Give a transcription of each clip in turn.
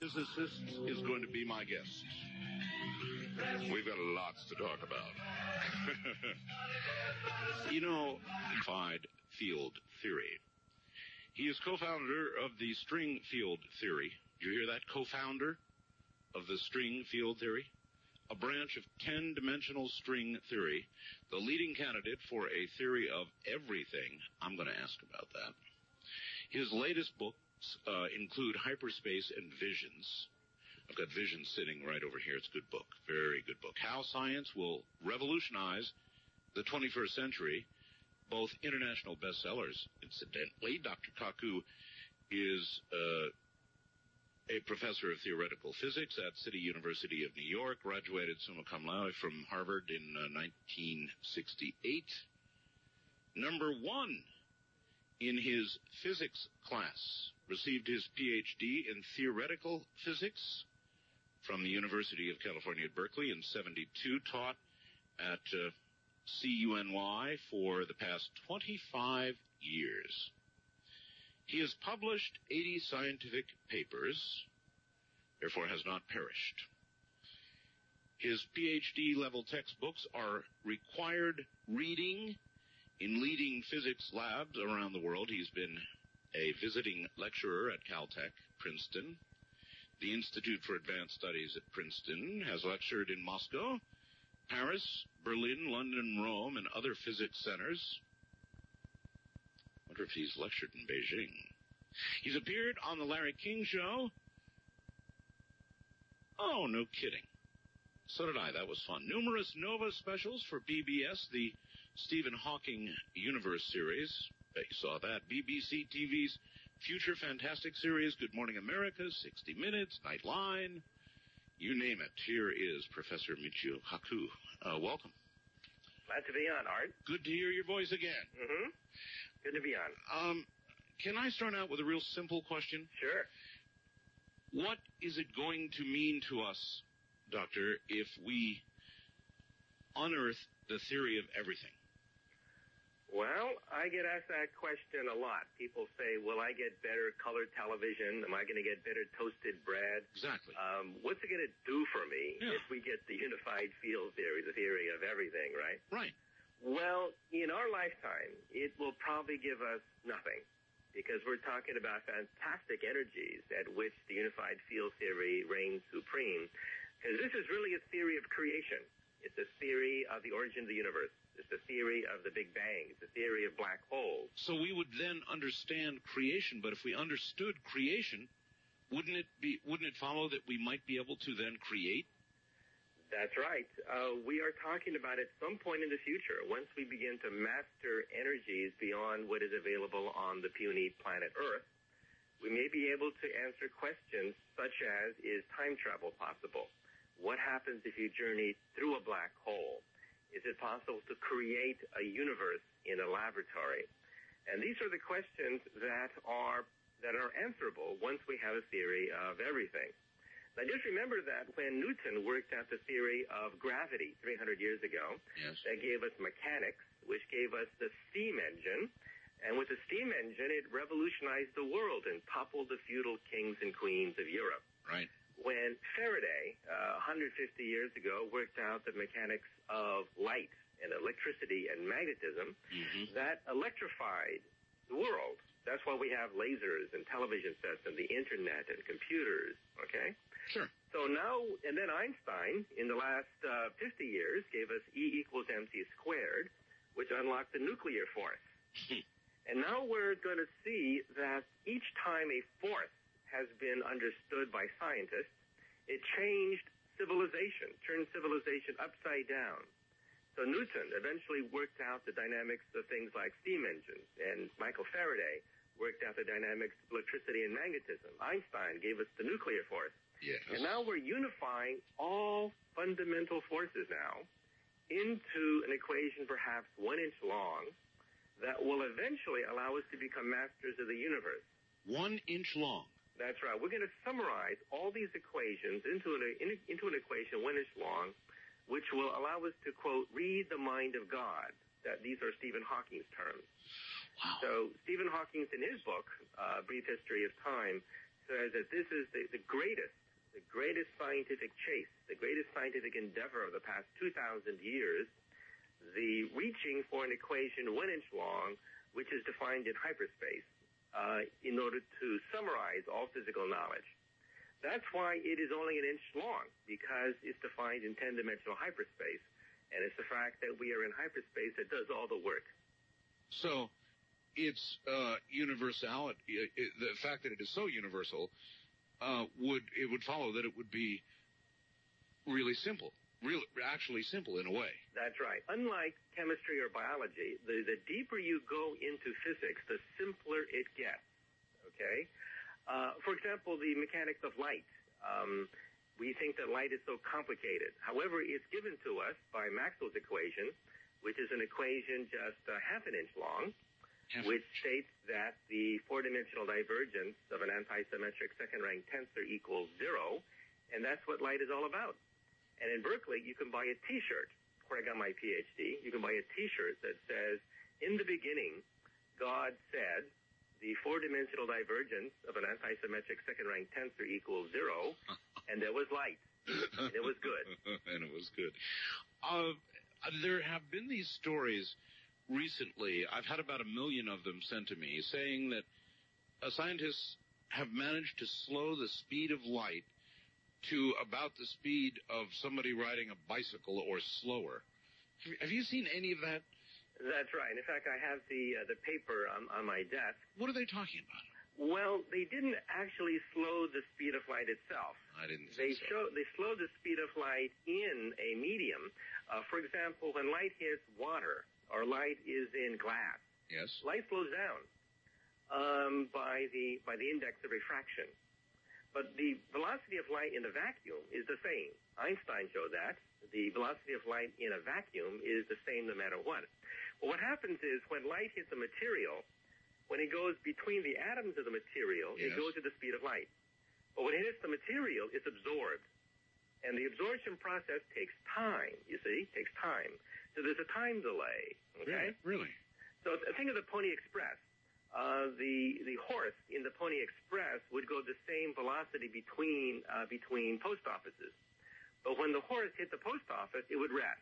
physicist is going to be my guest. We've got lots to talk about. Unified field theory. He is co-founder of the string field theory. Did you hear that? Co-founder of the string field theory? A branch of 10-dimensional string theory, the leading candidate for a theory of everything. I'm going to ask about that. His latest books include Hyperspace and Visions. I've got Visions sitting right over here. It's a good book, very good book. How Science Will Revolutionize the 21st Century, both international bestsellers, incidentally. Dr. Kaku is a professor of theoretical physics at City University of New York, graduated summa cum laude from Harvard in 1968. Number one in his physics class, received his PhD in theoretical physics from the University of California at Berkeley in 72, taught at CUNY for the past 25 years. He has published 80 scientific papers, therefore has not perished. His PhD-level textbooks are required reading in leading physics labs around the world. He's been a visiting lecturer at Caltech, Princeton. The Institute for Advanced Studies at Princeton, has lectured in Moscow, Paris, Berlin, London, Rome, and other physics centers. I wonder if he's lectured in Beijing. He's appeared on the Larry King Show. Oh, no kidding. So did I. That was fun. Numerous Nova specials for PBS, the Stephen Hawking Universe series. Bet you saw that. BBC TV's Future Fantastic series, Good Morning America, 60 Minutes, Nightline. You name it. Here is Professor Michio Kaku. Welcome. Glad to be on, Art. Good to hear your voice again. Mm-hmm. Good to be on. Can I start out with a real simple question? Sure. What is it going to mean to us, Doctor, if we unearth the theory of everything? Well, I get asked that question a lot. People say, will I get better colored television? Am I going to get better toasted bread? Exactly. What's it going to do for me if we get the unified field theory, the theory of everything, right? Right. Well, in our lifetime, it will probably give us nothing, because we're talking about fantastic energies at which the unified field theory reigns supreme. Because this is really a theory of creation. It's a theory of the origin of the universe. It's a theory of the Big Bang. It's a theory of black holes. So we would then understand creation, but if we understood creation, wouldn't it follow that we might be able to then create? That's right. We are talking about at some point in the future, once we begin to master energies beyond what is available on the puny planet Earth, we may be able to answer questions such as, is time travel possible? What happens if you journey through a black hole? Is it possible to create a universe in a laboratory? And these are the questions that are answerable once we have a theory of everything. Now, just remember that when Newton worked out the theory of gravity 300 years ago, that gave us mechanics, which gave us the steam engine. And with the steam engine, it revolutionized the world and toppled the feudal kings and queens of Europe. Right. When Faraday, 150 years ago, worked out the mechanics of light and electricity and magnetism, that electrified the world. That's why we have lasers and television sets and the internet and computers, okay? Sure. So now, and then Einstein, in the last 50 years, gave us E = mc squared, which unlocked the nuclear force. And now we're going to see that each time a force has been understood by scientists, it changed civilization, turned civilization upside down. So Newton eventually worked out the dynamics of things like steam engines, and Michael Faraday worked out the dynamics of electricity and magnetism. Einstein gave us the nuclear force. Yes. And now we're unifying all fundamental forces now into an equation perhaps 1 inch long that will eventually allow us to become masters of the universe. 1 inch long. That's right. We're going to summarize all these equations into an equation 1 inch long, which will allow us to, quote, read the mind of God. These are Stephen Hawking's terms. Wow. So Stephen Hawking, in his book, Brief History of Time, says that this is the greatest scientific chase, the greatest scientific endeavor of the past 2,000 years, the reaching for an equation 1 inch long, which is defined in hyperspace, in order to summarize all physical knowledge. That's why it is only an inch long, because it's defined in 10-dimensional hyperspace. And it's the fact that we are in hyperspace that does all the work. So its universality, the fact that it is so universal, would follow that it would be really simple, actually simple in a way. That's right. Unlike chemistry or biology, the deeper you go into physics, the simpler it gets. Okay? For example, the mechanics of light. We think that light is so complicated. However, it's given to us by Maxwell's equation, which is an equation just half an inch long, which states that the four-dimensional divergence of an antisymmetric second-rank tensor equals 0, and that's what light is all about. And in Berkeley, you can buy a T-shirt, where I got my PhD. You can buy a T-shirt that says, in the beginning, God said, the four-dimensional divergence of an antisymmetric second-rank tensor equals 0, and there was light. And it was good. And it was good. There have been these stories recently. I've had about 1 million of them sent to me, saying that scientists have managed to slow the speed of light to about the speed of somebody riding a bicycle or slower. Have you seen any of that? That's right. In fact, I have the paper on my desk. What are they talking about? Well, they didn't actually slow the speed of light itself. I didn't think so. They slowed the speed of light in a medium. For example, when light hits water or light is in glass, yes, light slows down by the index of refraction. But the velocity of light in a vacuum is the same. Einstein showed that. The velocity of light in a vacuum is the same no matter what. Well, what happens is when light hits a material, when it goes between the atoms of the material, yes, it goes at the speed of light. But when it hits the material, it's absorbed. And the absorption process takes time, you see, takes time. So there's a time delay, okay? Really? So think of the Pony Express. The horse in the Pony Express would go the same velocity between post offices. But when the horse hit the post office, it would rest.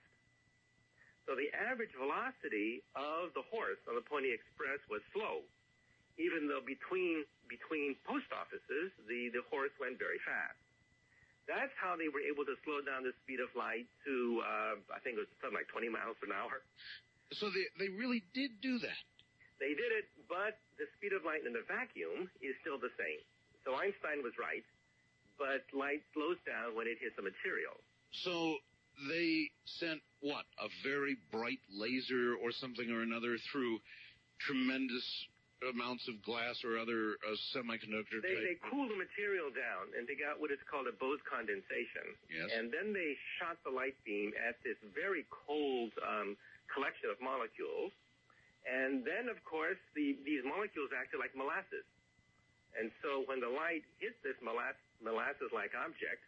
So the average velocity of the horse on the Pony Express was slow, even though between post offices, the horse went very fast. That's how they were able to slow down the speed of light to, I think it was something like 20 miles an hour. So they really did do that. They did it, but the speed of light in the vacuum is still the same. So Einstein was right, but light slows down when it hits a material. So they sent, what, a very bright laser or something or another through tremendous amounts of glass or other semiconductor type? They cooled the material down, and they got what is called a Bose condensation. Yes. And then they shot the light beam at this very cold collection of molecules. And then, of course, these molecules acted like molasses. And so when the light hit this molasses-like object,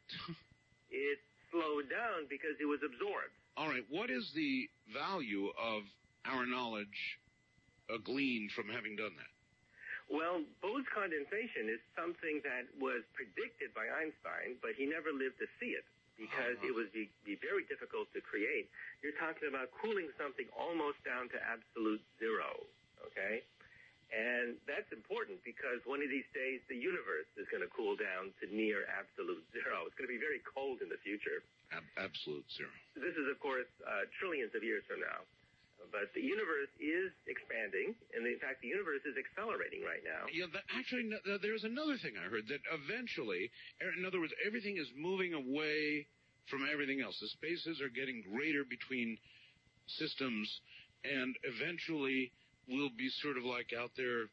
it slowed down because it was absorbed. All right. What is the value of our knowledge gleaned from having done that? Well, Bose condensation is something that was predicted by Einstein, but he never lived to see it because it would be very difficult to create. You're talking about cooling something almost down to absolute zero, okay? And that's important because one of these days the universe is going to cool down to near absolute zero. It's going to be very cold in the future. Absolute zero. This is, of course, trillions of years from now. But the universe is expanding, and in fact, the universe is accelerating right now. Yeah, actually, there's another thing I heard, that eventually, in other words, everything is moving away from everything else. The spaces are getting greater between systems, and eventually we'll be sort of like out there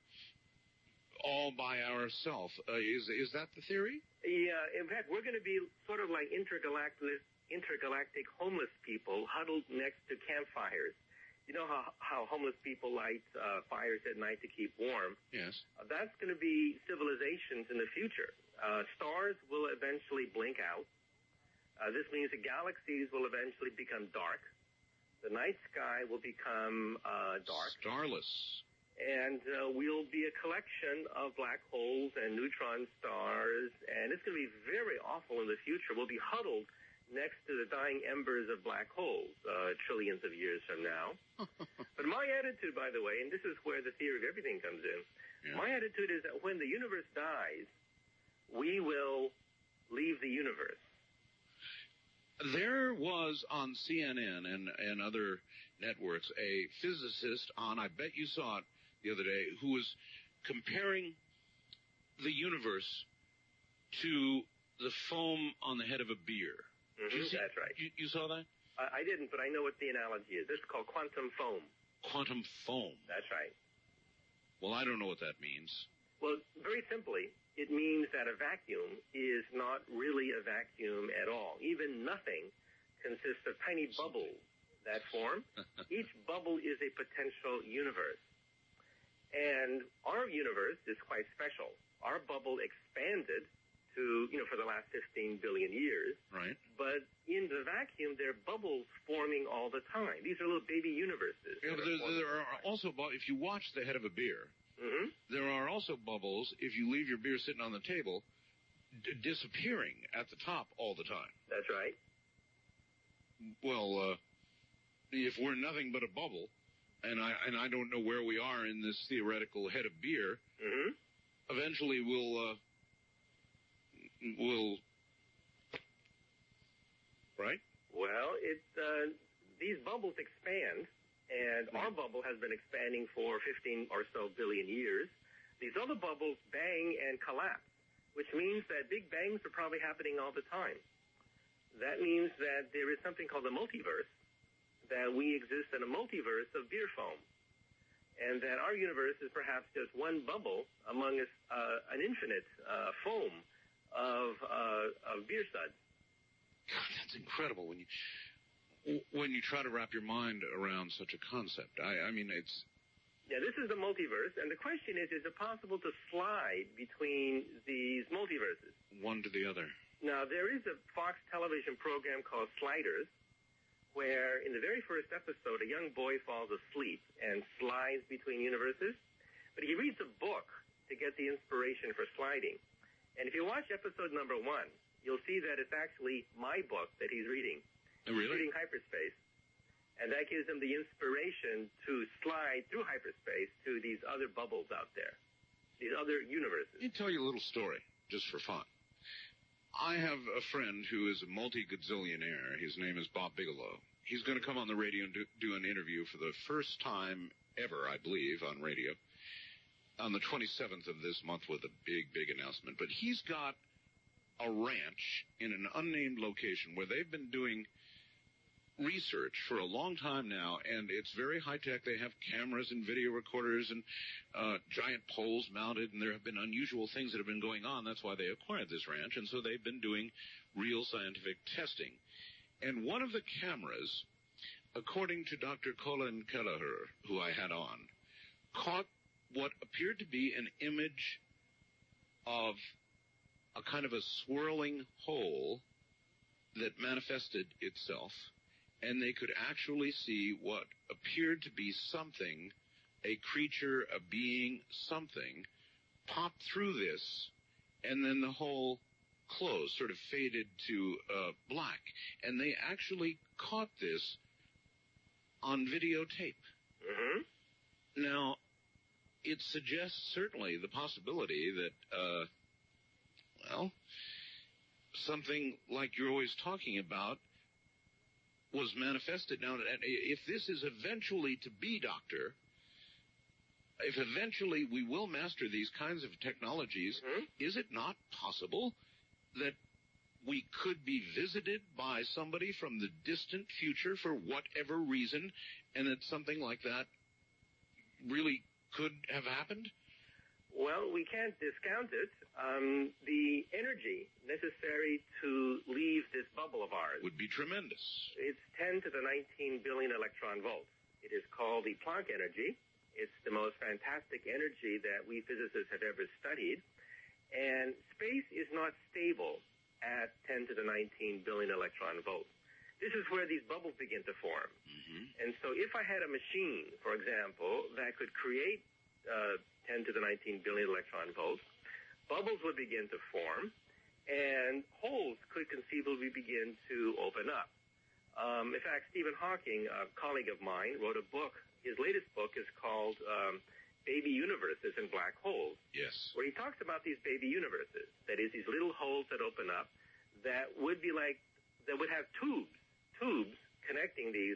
all by ourselves. Is that the theory? Yeah, in fact, we're going to be sort of like intergalactic homeless people huddled next to campfires. You know how homeless people light fires at night to keep warm? Yes. That's going to be civilizations in the future. Stars will eventually blink out. This means the galaxies will eventually become dark. The night sky will become dark. Starless. And we'll be a collection of black holes and neutron stars, and it's going to be very awful in the future. We'll be huddled next to the dying embers of black holes trillions of years from now. But my attitude, by the way, and this is where the theory of everything comes in, my attitude is that when the universe dies, we will leave the universe. There was on CNN and other networks a physicist on, I bet you saw it the other day, who was comparing the universe to the foam on the head of a beer. Mm-hmm, that's right. You saw that? I didn't, but I know what the analogy is. It's called quantum foam. Quantum foam. That's right. Well, I don't know what that means. Well, very simply, it means that a vacuum is not really a vacuum at all. Even nothing consists of tiny bubbles that form. Each bubble is a potential universe. And our universe is quite special. Our bubble expanded to, for the last 15 billion years. Right. But in the vacuum, there are bubbles forming all the time. These are little baby universes. Yeah, but there are also, if you watch the head of a beer, there are also bubbles, if you leave your beer sitting on the table, disappearing at the top all the time. That's right. Well, if we're nothing but a bubble, and I don't know where we are in this theoretical head of beer, eventually we'll right? Well, these bubbles expand, and our bubble has been expanding for 15 or so billion years. These other bubbles bang and collapse, which means that big bangs are probably happening all the time. That means that there is something called a multiverse, that we exist in a multiverse of beer foam, and that our universe is perhaps just one bubble among an infinite foam of beer suds. God, that's incredible when you try to wrap your mind around such a concept. I mean, it's... Yeah, this is the multiverse, and the question is it possible to slide between these multiverses? One to the other. Now, there is a Fox television program called Sliders, where in the very first episode, a young boy falls asleep and slides between universes, but he reads a book to get the inspiration for sliding. And if you watch episode number 1, you'll see that it's actually my book that he's reading. Oh, really? He's reading Hyperspace. And that gives him the inspiration to slide through hyperspace to these other bubbles out there, these other universes. Let me tell you a little story, just for fun. I have a friend who is a multi-gazillionaire. His name is Bob Bigelow. He's going to come on the radio and do an interview for the first time ever, I believe, on radio on the 27th of this month with a big, big announcement. But he's got a ranch in an unnamed location where they've been doing research for a long time now, and it's very high-tech. They have cameras and video recorders and giant poles mounted, and there have been unusual things that have been going on. That's why they acquired this ranch, and so they've been doing real scientific testing. And one of the cameras, according to Dr. Colin Kelleher, who I had on, caught what appeared to be an image of a kind of a swirling hole that manifested itself, and they could actually see what appeared to be something, a creature, a being, something, pop through this, and then the hole closed, sort of faded to black. And they actually caught this on videotape. Now, it suggests certainly the possibility that, something like you're always talking about was manifested. Now, if this is eventually to be, Doctor, if eventually we will master these kinds of technologies, is it not possible that we could be visited by somebody from the distant future for whatever reason, and that something like that really could have happened? Well, we can't discount it. The energy necessary to leave this bubble of ours would be tremendous. It's 10 to the 19 billion electron volts. It is called the Planck energy. It's the most fantastic energy that we physicists have ever studied. And space is not stable at 10 to the 19 billion electron volts. This is where these bubbles begin to form. And so if I had a machine, for example, that could create 10 to the 19 billion electron volts, bubbles would begin to form, and holes could conceivably begin to open up. In fact, Stephen Hawking, a colleague of mine, wrote a book. His latest book is called Baby Universes and Black Holes. Yes. Where he talks about these baby universes. That is, these little holes that open up that would be like, that would have tubes connecting these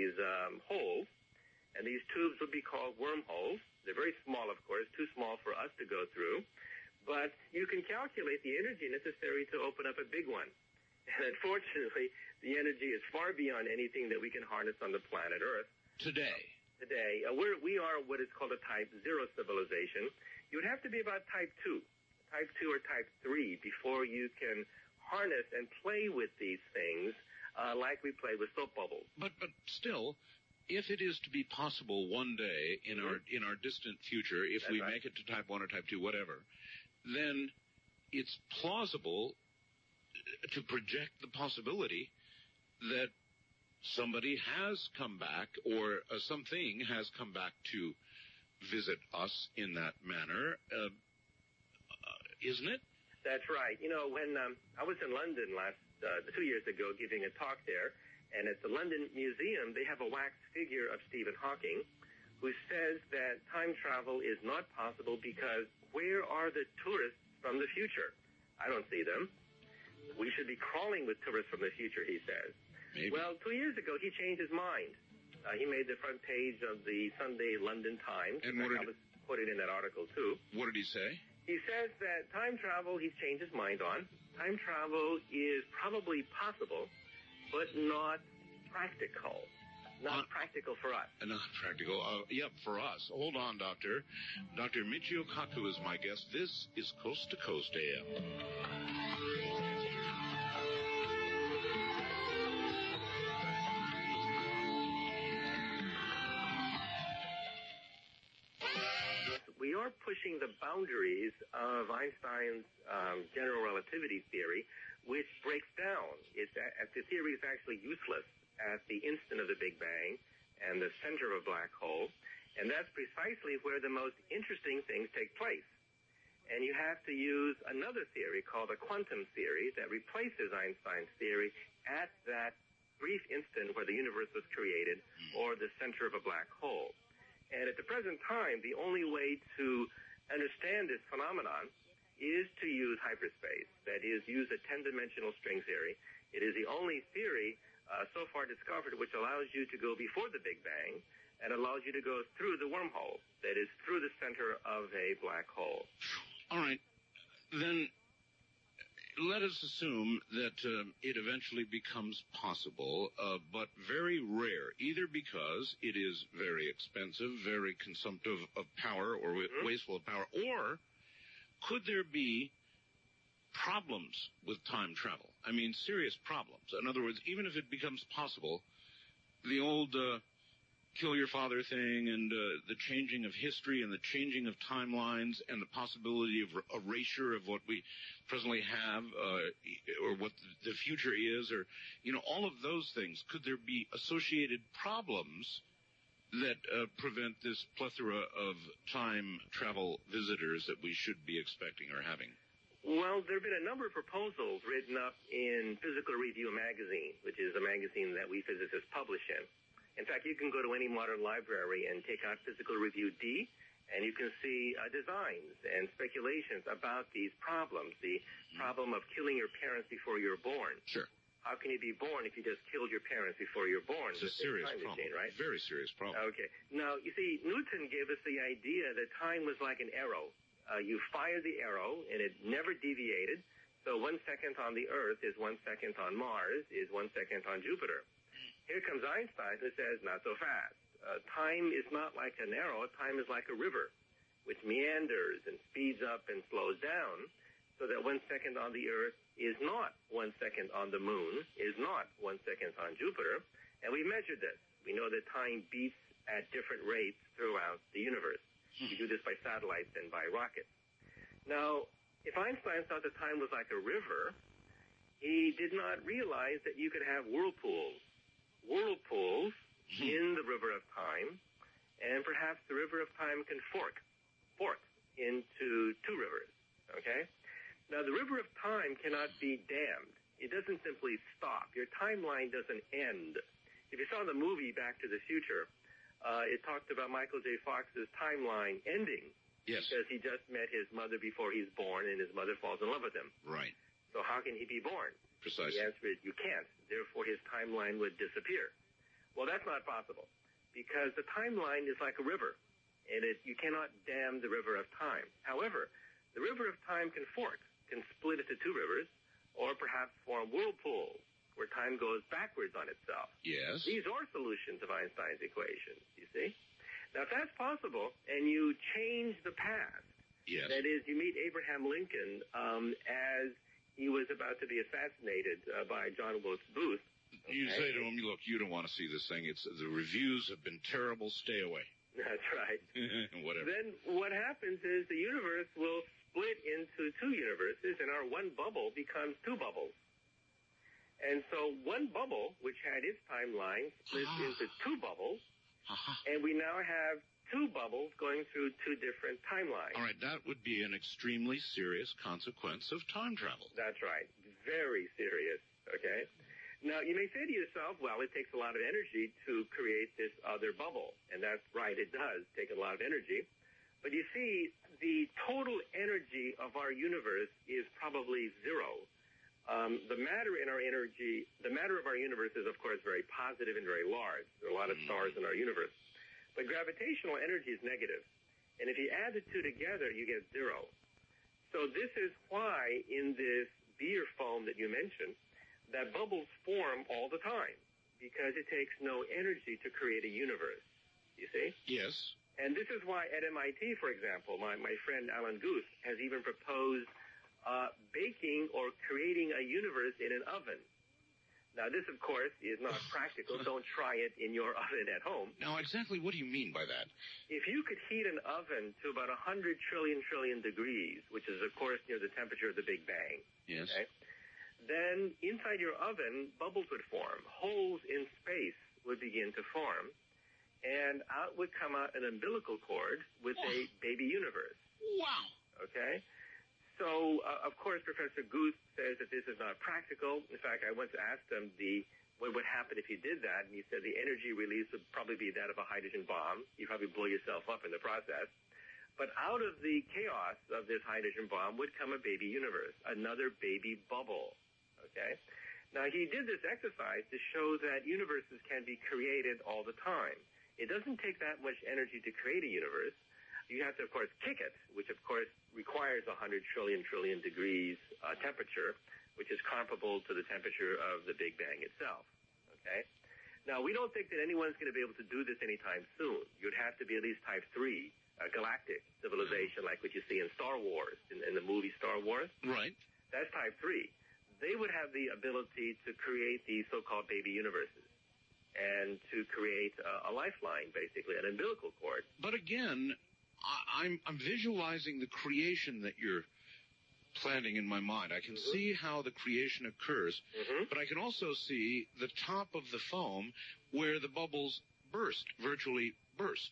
holes. And these tubes would be called wormholes. They're very small, of course, too small for us to go through. But you can calculate the energy necessary to open up a big one. And unfortunately, the energy is far beyond anything that we can harness on the planet Earth. Today, we are what is called a Type 0 civilization. You would have to be about Type 2 or Type 3 before you can harness and play with these things like we play with soap bubbles. But still, if it is to be possible one day in our distant future, if we make it to Type 1 or Type 2, whatever, then it's plausible to project the possibility that somebody has come back or something has come back to visit us in that manner, isn't it? That's right. You know, when I was in London 2 years ago giving a talk there, and at the London Museum, they have a wax figure of Stephen Hawking who says that time travel is not possible because where are the tourists from the future? I don't see them. We should be crawling with tourists from the future, he says. Maybe. Well, 2 years ago, he changed his mind. He made the front page of the Sunday London Times. And I was quoted in that article, too. What did he say? He says that time travel, he's changed his mind on. Time travel is probably possible, but not practical. Not practical for us. Not practical. For us. Hold on, Doctor. Dr. Michio Kaku is my guest. This is Coast to Coast AM. We are pushing the boundaries of Einstein's general relativity theory, which breaks down. The theory is actually useless at the instant of the Big Bang and the center of a black hole, and that's precisely where the most interesting things take place. And you have to use another theory called a quantum theory that replaces Einstein's theory at that brief instant where the universe was created or the center of a black hole. And at the present time, the only way to understand this phenomenon is to use hyperspace. That is, use a 10-dimensional string theory. It is the only theory so far discovered which allows you to go before the Big Bang and allows you to go through the wormhole, that is, through the center of a black hole. All right. Then let us assume that it eventually becomes possible, but very rare, either because it is very expensive, very consumptive of power or wasteful of power, or could there be problems with time travel? I mean, serious problems. In other words, even if it becomes possible, the old kill your father thing and the changing of history and the changing of timelines and the possibility of erasure of what we presently have or what the future is, or, all of those things, could there be associated problems that prevent this plethora of time travel visitors that we should be expecting or having? Well, there have been a number of proposals written up in Physical Review magazine, which is a magazine that we physicists publish in. In fact, you can go to any modern library and take out Physical Review D, and you can see designs and speculations about these problems. The problem of killing your parents before you're born. Sure. How can you be born if you just killed your parents before you're born? It's a serious problem, machine, right? Very serious problem. Okay. Now, you see, Newton gave us the idea that time was like an arrow. You fire the arrow, and it never deviated. So 1 second on the Earth is 1 second on Mars, is 1 second on Jupiter. Here comes Einstein, who says, not so fast. Time is not like an arrow. Time is like a river, which meanders and speeds up and slows down, so that 1 second on the Earth is not 1 second on the Moon, is not 1 second on Jupiter. And we measured this. We know that time beats at different rates throughout the universe. We do this by satellites and by rockets. Now, if Einstein thought that time was like a river, he did not realize that you could have whirlpools in the river of time, and perhaps the river of time can fork forks into two rivers, okay? Now, the river of time cannot be dammed. It doesn't simply stop. Your timeline doesn't end. If you saw the movie Back to the Future, it talked about Michael J. Fox's timeline ending. Yes. Because he just met his mother before he's born, and his mother falls in love with him. Right. So how can he be born? Precisely. The answer is you can't. Therefore, his timeline would disappear. Well, that's not possible, because the timeline is like a river, and you cannot dam the river of time. However, the river of time can fork, can split into two rivers, or perhaps form whirlpools, where time goes backwards on itself. Yes. These are solutions of Einstein's equations, you see. Now, if that's possible, and you change the past, yes. that is, you meet Abraham Lincoln as he was about to be assassinated by John Wilkes Booth. Okay? You say to him, look, you don't want to see this thing. The reviews have been terrible. Stay away. That's right. Whatever. Then what happens is the universe will split into two universes, and our one bubble becomes two bubbles. And so one bubble, which had its timeline, splits into two bubbles, and we now have two bubbles going through two different timelines. All right, that would be an extremely serious consequence of time travel. That's right. Very serious, okay? Now, you may say to yourself, well, it takes a lot of energy to create this other bubble. And that's right, it does take a lot of energy. But you see, the total energy of our universe is probably zero. The matter of our universe is, of course, very positive and very large. There are a lot of stars in our universe. But gravitational energy is negative. And if you add the two together, you get zero. So this is why in this beer foam that you mentioned, that bubbles form all the time, because it takes no energy to create a universe, you see? Yes. And this is why at MIT, for example, my friend Alan Guth has even proposed baking or creating a universe in an oven. Now, this, of course, is not practical. Don't try it in your oven at home. Now, exactly what do you mean by that? If you could heat an oven to about 100 trillion degrees, which is, of course, near the temperature of the Big Bang, yes. Okay, then inside your oven, bubbles would form. Holes in space would begin to form. And out would come out an umbilical cord with a baby universe. Wow. Okay? So, of course, Professor Guth says that this is not practical. In fact, I once asked him what would happen if he did that, and he said the energy release would probably be that of a hydrogen bomb. You'd probably blow yourself up in the process. But out of the chaos of this hydrogen bomb would come a baby universe, another baby bubble. Okay? Now, he did this exercise to show that universes can be created all the time. It doesn't take that much energy to create a universe. You have to, of course, kick it, which, of course, requires 100 trillion degrees temperature, which is comparable to the temperature of the Big Bang itself. Okay? Now, we don't think that anyone's going to be able to do this anytime soon. You'd have to be at least type 3, a galactic civilization like what you see in Star Wars, in the movie Star Wars. Right. That's type 3. They would have the ability to create these so-called baby universes and to create a lifeline, basically, an umbilical cord. But again, I'm visualizing the creation that you're planning in my mind. I can see how the creation occurs, but I can also see the top of the foam where the bubbles virtually burst.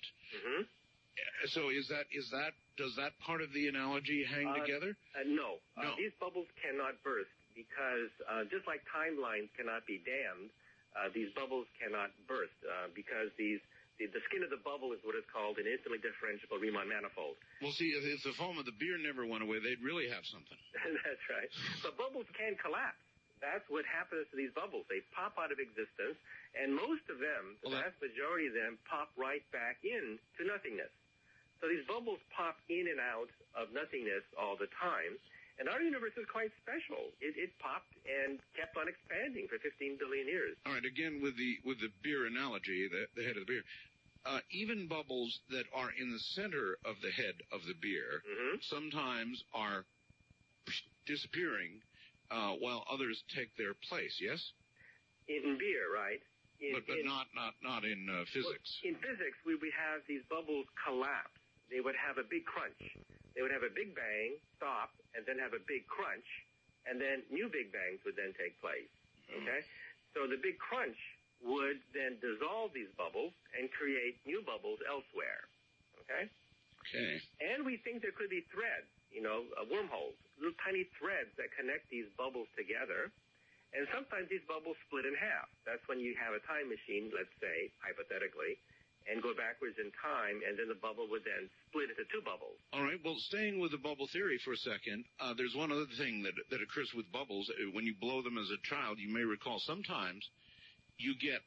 So does that part of the analogy hang together? No. These bubbles cannot burst because just like timelines cannot be dammed, these bubbles cannot burst because the skin of the bubble is what is called an instantly differentiable Riemann manifold. Well, see, if the foam of the beer never went away, they'd really have something. That's right. But bubbles can collapse. That's what happens to these bubbles. They pop out of existence, and most of them, the vast majority of them, pop right back into nothingness. So these bubbles pop in and out of nothingness all the time. And our universe is quite special. It popped and kept on expanding for 15 billion years. All right, again, with the beer analogy, the head of the beer, even bubbles that are in the center of the head of the beer sometimes are disappearing while others take their place, yes? In beer, right? But not in physics. Well, in physics, we have these bubbles collapse. They would have a big crunch. They would have a big bang, stop, and then have a big crunch, and then new big bangs would then take place. Okay? So the big crunch would then dissolve these bubbles and create new bubbles elsewhere. Okay? Okay. And we think there could be threads, wormholes, little tiny threads that connect these bubbles together. And sometimes these bubbles split in half. That's when you have a time machine, let's say, hypothetically, and go backwards in time, and then the bubble would then split into two bubbles. All right. Well, staying with the bubble theory for a second, there's one other thing that occurs with bubbles. When you blow them as a child, you may recall sometimes you get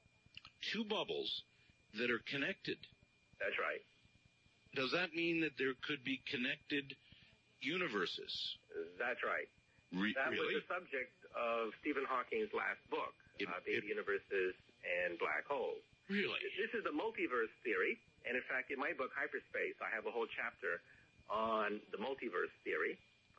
two bubbles that are connected. That's right. Does that mean that there could be connected universes? That's right. That Really? was the subject of Stephen Hawking's last book, Baby Universes and Black Holes. Really? This is the multiverse theory, and in fact, in my book, Hyperspace, I have a whole chapter on the multiverse theory,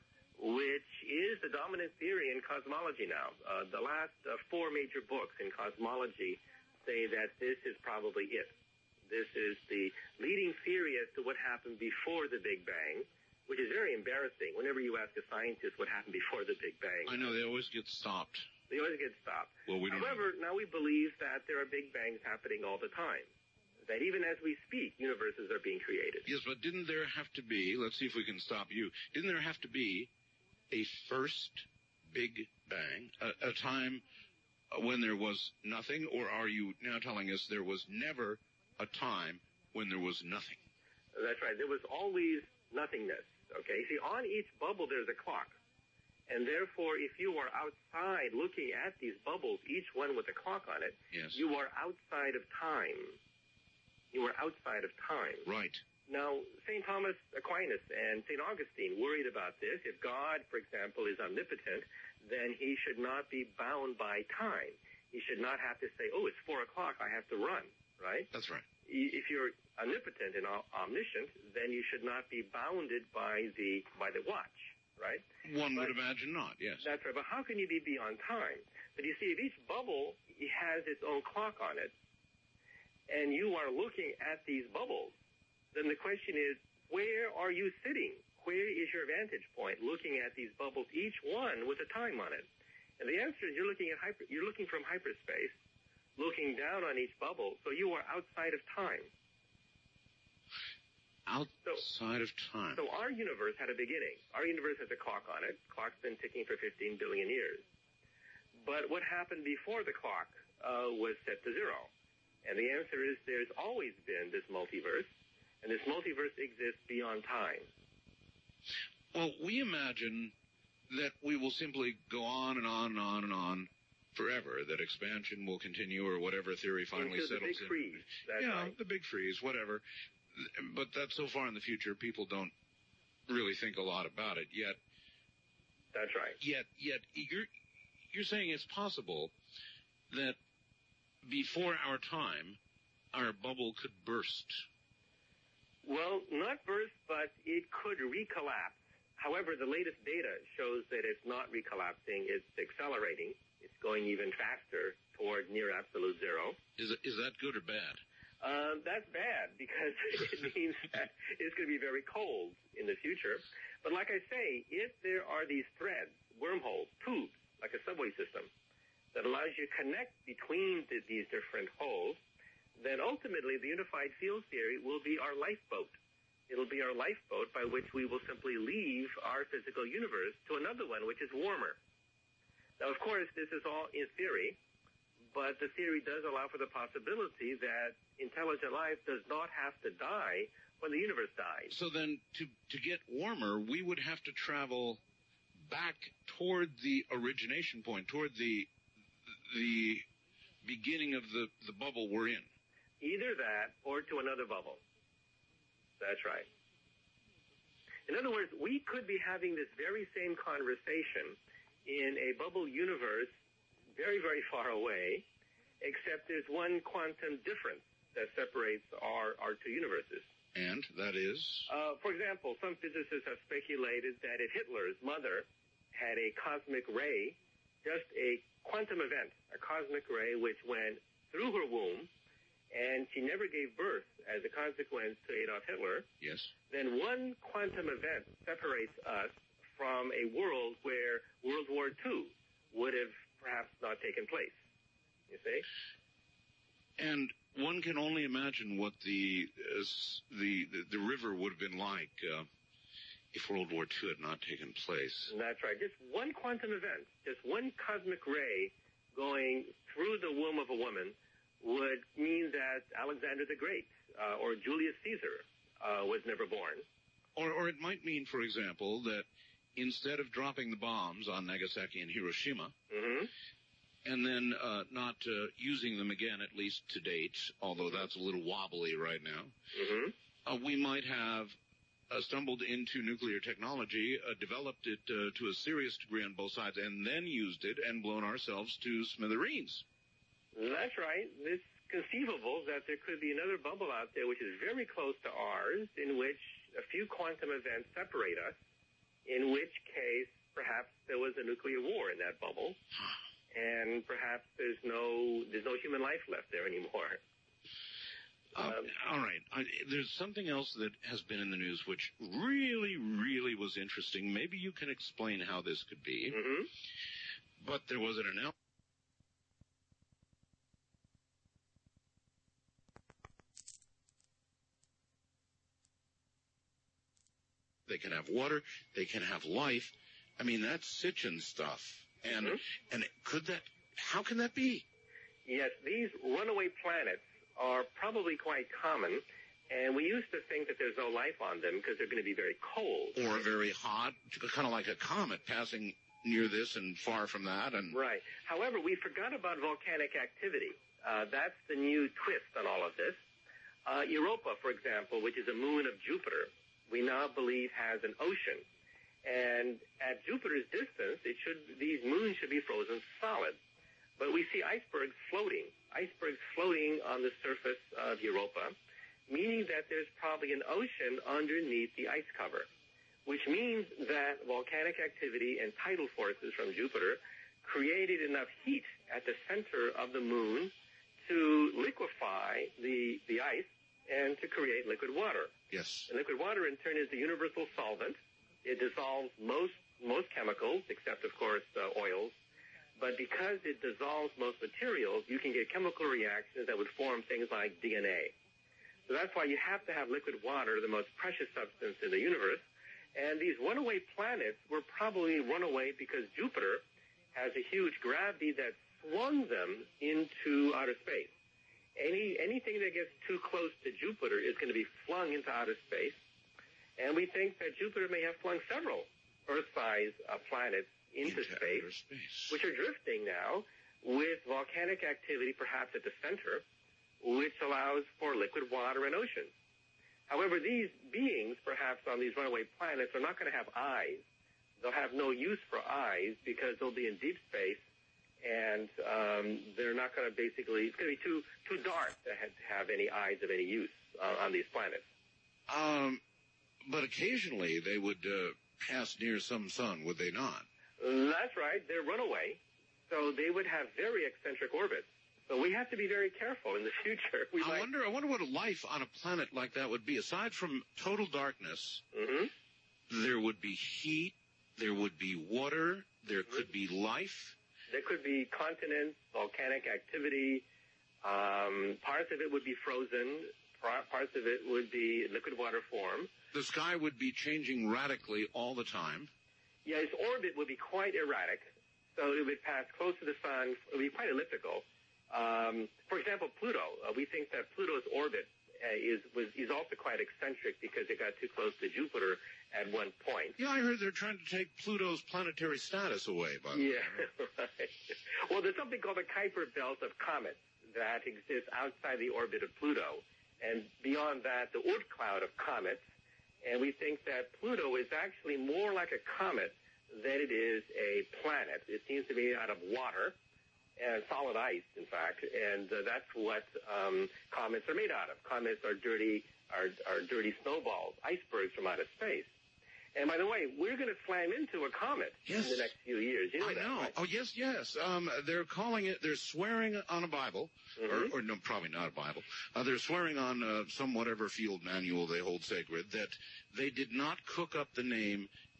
which is the dominant theory in cosmology now. The last four major books in cosmology say that this is probably it. This is the leading theory as to what happened before the Big Bang, which is very embarrassing. Whenever you ask a scientist what happened before the Big Bang, I know, they always get stopped. they always get stopped. Well, we don't However, now we believe that there are Big Bangs happening all the time, that even as we speak, universes are being created. Yes, but didn't there have to be, let's see if we can stop you, didn't there have to be a first Big Bang, a time when there was nothing, or are you now telling us there was never a time when there was nothing? That's right. There was always nothingness, okay? See, on each bubble there's a clock. And therefore, if you are outside looking at these bubbles, each one with a clock on it, Yes. you are outside of time. You are outside of time. Right. Now, St. Thomas Aquinas and St. Augustine worried about this. If God, for example, is omnipotent, then he should not be bound by time. He should not have to say, oh, it's 4 o'clock, I have to run, right? That's right. If you're omnipotent and omniscient, then you should not be bounded by the watch, right? One would imagine not, yes. That's right. But how can you be beyond time? But you see, if each bubble has its own clock on it, and you are looking at these bubbles, then the question is, where are you sitting? Where is your vantage point looking at these bubbles, each one with a time on it? And the answer is you're looking from hyperspace, looking down on each bubble, so you are outside of time. Outside of time. So our universe had a beginning. Our universe has a clock on it. Clock's been ticking for 15 billion years. But what happened before the clock was set to zero. And the answer is there's always been this multiverse, and this multiverse exists beyond time. Well, we imagine that we will simply go on and on and on and on forever, that expansion will continue or whatever theory finally Into settles the big freeze. That's right. the big freeze, whatever. But that's so far in the future, people don't really think a lot about it yet. That's right. Yet you're saying it's possible that before our time, our bubble could burst. Well, not burst, but it could recollapse. However, the latest data shows that it's not recollapsing, it's accelerating. It's going even faster toward near absolute zero. Is that good or bad? That's bad because it means that it's going to be very cold in the future. But like I say, if there are these threads, wormholes, tubes, like a subway system, that allows you to connect between these different holes, then ultimately the unified field theory will be our lifeboat. It'll be our lifeboat by which we will simply leave our physical universe to another one, which is warmer. Now, of course, this is all in theory, but the theory does allow for the possibility that intelligent life does not have to die when the universe dies. So then to get warmer, we would have to travel back toward the origination point, toward the beginning of the bubble we're in. Either that or to another bubble. That's right. In other words, we could be having this very same conversation in a bubble universe very, very far away, except there's one quantum difference that separates our two universes. And that is? For example, some physicists have speculated that if Hitler's mother had a cosmic ray, just a quantum event, a cosmic ray which went through her womb, and she never gave birth as a consequence to Adolf Hitler, Yes. then one quantum event separates us from a world where World War II would have perhaps not taken place. You see? And one can only imagine what the river would have been like if World War II had not taken place. That's right. Just one quantum event, just one cosmic ray going through the womb of a woman would mean that Alexander the Great or Julius Caesar was never born. Or it might mean, for example, that instead of dropping the bombs on Nagasaki and Hiroshima, and then not using them again, at least to date, although that's a little wobbly right now, we might have stumbled into nuclear technology, developed it to a serious degree on both sides, and then used it and blown ourselves to smithereens. That's right. It's conceivable that there could be another bubble out there which is very close to ours, in which a few quantum events separate us, in which case perhaps there was a nuclear war in that bubble, and perhaps there's no human life left there anymore. All right. There's something else that has been in the news which really, really was interesting. Maybe you can explain how this could be. But there was an announcement. They can have water. They can have life. I mean, that's Sitchin stuff. And how can that be? Yes, these runaway planets are probably quite common, and we used to think that there's no life on them because they're going to be very cold. Or very hot, kind of like a comet passing near this and far from that. Right. However, we forgot about volcanic activity. That's the new twist on all of this. Europa, for example, which is a moon of Jupiter, we now believe has an ocean. And at Jupiter's distance, these moons should be frozen solid. But we see icebergs floating on the surface of Europa, meaning that there's probably an ocean underneath the ice cover, which means that volcanic activity and tidal forces from Jupiter created enough heat at the center of the moon to liquefy the ice and to create liquid water. Yes. And liquid water, in turn, is the universal solvent. It dissolves most chemicals, except, of course, oils. But because it dissolves most materials, you can get chemical reactions that would form things like DNA. So that's why you have to have liquid water, the most precious substance in the universe. And these runaway planets were probably runaway because Jupiter has a huge gravity that swung them into outer space. Anything that gets too close to Jupiter is going to be flung into outer space. And we think that Jupiter may have flung several Earth-sized planets into space, which are drifting now with volcanic activity perhaps at the center, which allows for liquid water and oceans. However, these beings, perhaps on these runaway planets, are not going to have eyes. They'll have no use for eyes because they'll be in deep space, and they're not going to it's going to be too dark to have any eyes of any use on these planets. But occasionally they would pass near some sun, would they not? That's right. They're runaway, so they would have very eccentric orbits. So we have to be very careful in the future. I wonder what a life on a planet like that would be. Aside from total darkness, there would be heat, there would be water, there could be life. There could be continents, volcanic activity. Parts of it would be frozen. Parts of it would be liquid water form. The sky would be changing radically all the time. Yeah, its orbit would be quite erratic. So it would pass close to the sun. It would be quite elliptical. For example, Pluto. We think that Pluto's orbit is also quite eccentric because it got too close to Jupiter at one point. Yeah, I heard they're trying to take Pluto's planetary status away, by the way. Yeah, right. Well, there's something called the Kuiper Belt of comets that exists outside the orbit of Pluto. And beyond that, the Oort cloud of comets. And we think that Pluto is actually more like a comet than it is a planet. It seems to be out of water and solid ice, in fact, and that's what comets are made out of. Comets are dirty snowballs, icebergs from outer space. And by the way, we're going to slam into a comet in the next few years. You know that, right? Oh, yes. They're calling it, they're swearing on a Bible, or no, probably not a Bible. They're swearing on some whatever field manual they hold sacred that they did not cook up the name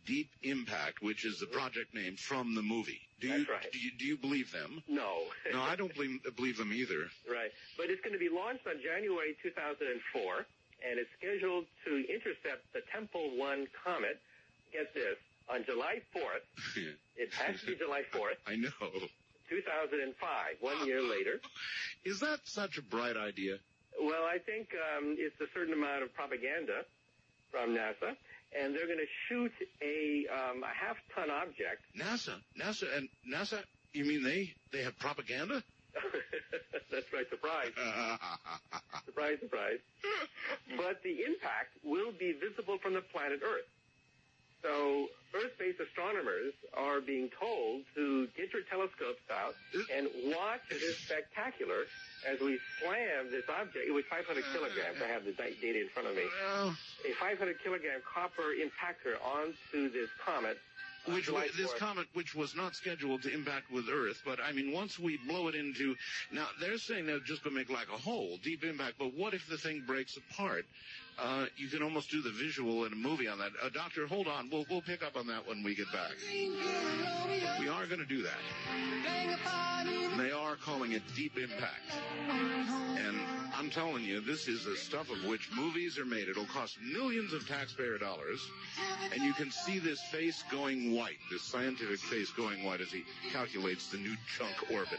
Deep Impact, which is the project name from the movie. That's right. Do you believe them? No. No, I don't believe them either. Right. But it's going to be launched on January 2004, and it's scheduled to intercept the Tempel 1 comet, get this, on July 4th. It has to be July 4th. I know. 2005, 1 year later. Is that such a bright idea? Well, I think it's a certain amount of propaganda from NASA, and they're going to shoot a half-ton object. NASA, you mean they have propaganda? That's right, surprise. Surprise, surprise. But the impact will be visible from the planet Earth. So Earth-based astronomers are being told to get your telescopes out and watch this spectacular as we slam this object. It was 500 kilograms. I have the data in front of me. A 500-kilogram copper impactor onto this comet. This comet, which was not scheduled to impact with Earth, but I mean, once we blow it into, now they're saying they're just going to make like a hole, deep impact, but what if the thing breaks apart? You can almost do the visual in a movie on that. Doctor, hold on, we'll pick up on that when we get back. We are going to do that. They are calling it Deep Impact. And I'm telling you, this is the stuff of which movies are made. It'll cost millions of taxpayer dollars. And you can see this face going white, this scientific face going white as he calculates the new chunk orbit.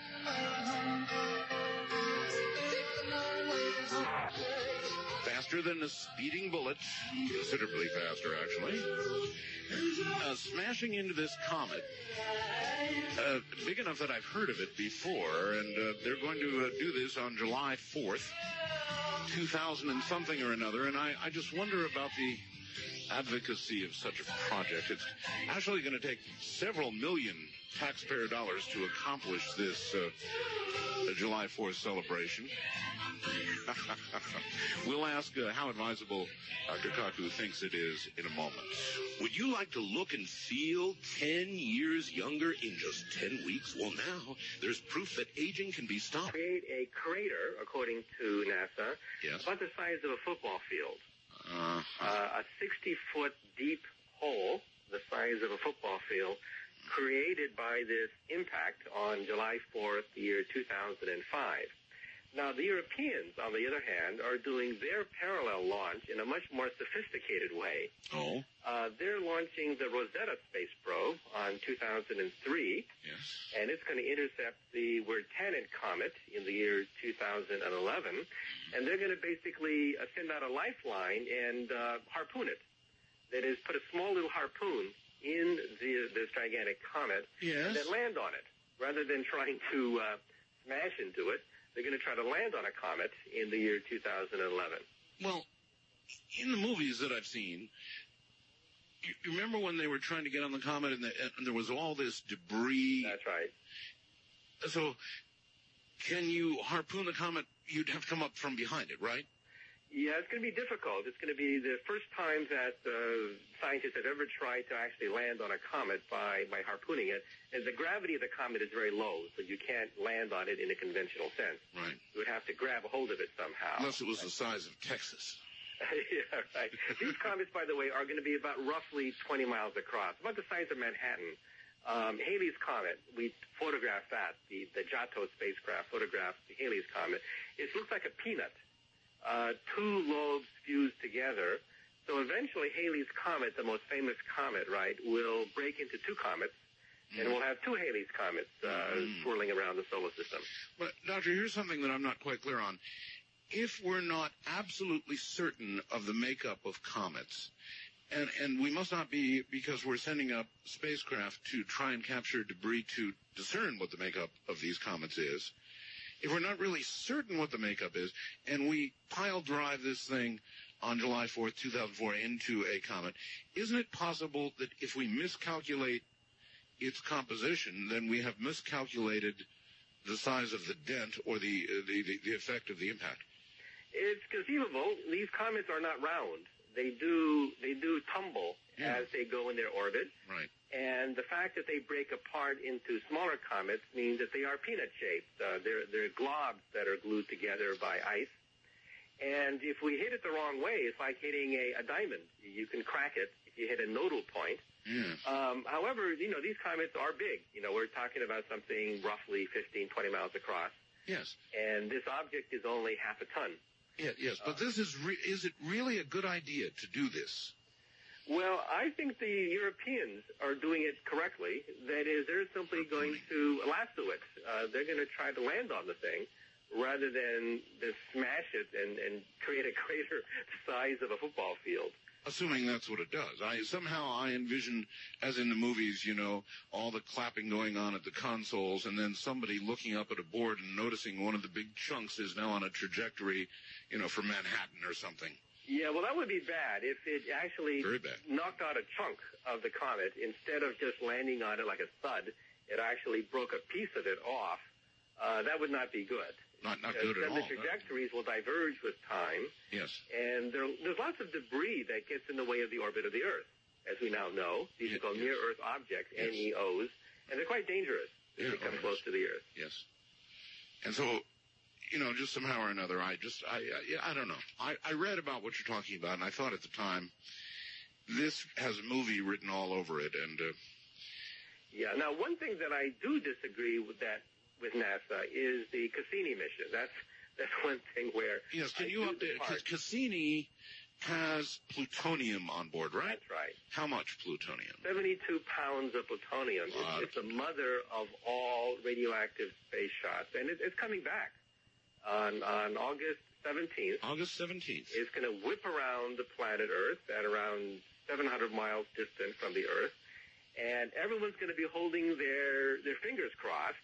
Faster than a speeding bullet, considerably faster, actually. Smashing into this comet, big enough that I've heard of it before, and they're going to do this on July 4th, 2000 and something or another, and I just wonder about the advocacy of such a project. It's actually going to take several million taxpayer dollars to accomplish this July 4th celebration. We'll ask how advisable Dr. Kaku thinks it is in a moment. Would you like to look and feel 10 years younger in just 10 weeks? Well, now there's proof that aging can be stopped. Create a crater, according to NASA, Yes. about the size of a football field. A 60-foot deep hole, the size of a football field, created by this impact on July 4th, the year 2005. Now, the Europeans, on the other hand, are doing their parallel launch in a much more sophisticated way. Oh. They're launching the Rosetta space probe on 2003, Yes. and it's going to intercept the Wirtanen comet in the year 2011, and they're going to basically send out a lifeline and harpoon it. That is, put a small little harpoon in this gigantic comet Yes. and then land on it. Rather than trying to smash into it, they're going to try to land on a comet in the year 2011. Well, in the movies that I've seen, you remember when they were trying to get on the comet and there was all this debris? That's right. So, can you harpoon the comet? You'd have to come up from behind it, right? Yeah, it's going to be difficult. It's going to be the first time that scientists have ever tried to actually land on a comet by harpooning it. And the gravity of the comet is very low, so you can't land on it in a conventional sense. Right. You would have to grab a hold of it somehow. Unless it was the size of Texas. Yeah, right. These comets, by the way, are going to be about roughly 20 miles across, about the size of Manhattan. Halley's Comet, we photographed that. The Giotto spacecraft photographed the Halley's Comet. It looks like a peanut. Two lobes fused together. So eventually Halley's Comet, the most famous comet, right, will break into two comets, and we'll have two Halley's Comets swirling around the solar system. But, Doctor, here's something that I'm not quite clear on. If we're not absolutely certain of the makeup of comets, and we must not be, because we're sending up spacecraft to try and capture debris to discern what the makeup of these comets is, if we're not really certain what the makeup is, and we pile drive this thing on July 4th, 2004 into a comet, isn't it possible that if we miscalculate its composition, then we have miscalculated the size of the dent or the effect of the impact? It's conceivable. These comets are not round. They do tumble as they go in their orbit. Right. And the fact that they break apart into smaller comets means that they are peanut-shaped. They're globs that are glued together by ice. And if we hit it the wrong way, it's like hitting a diamond. You can crack it if you hit a nodal point. Yeah. However, these comets are big. We're talking about something roughly 15, 20 miles across. Yes. And this object is only half a ton. Yeah, yes, but is it really a good idea to do this? Well, I think the Europeans are doing it correctly. That is, they're simply going to lasso it. They're going to try to land on the thing rather than smash it and create a crater the size of a football field. Assuming that's what it does. I envision, as in the movies, all the clapping going on at the consoles, and then somebody looking up at a board and noticing one of the big chunks is now on a trajectory, for Manhattan or something. Yeah, well, that would be bad if it actually knocked out a chunk of the comet. Instead of just landing on it like a thud, it actually broke a piece of it off. That would not be good. Not good at all. The trajectories will diverge with time. Yes. And there's lots of debris that gets in the way of the orbit of the Earth, as we now know. These are called near-Earth objects, NEOs, and they're quite dangerous if they come close to the Earth. Yes. And so, just somehow or another, I don't know. I read about what you're talking about, and I thought at the time, this has a movie written all over it, and... Yeah, now one thing that I do disagree with NASA is the Cassini mission. That's one thing where... Yes, can you update? Because Cassini has plutonium on board, right? That's right. How much plutonium? 72 pounds of plutonium. It's the mother of all radioactive space shots, and it's coming back on August 17th. August 17th. It's going to whip around the planet Earth at around 700 miles distant from the Earth, and everyone's going to be holding their fingers crossed,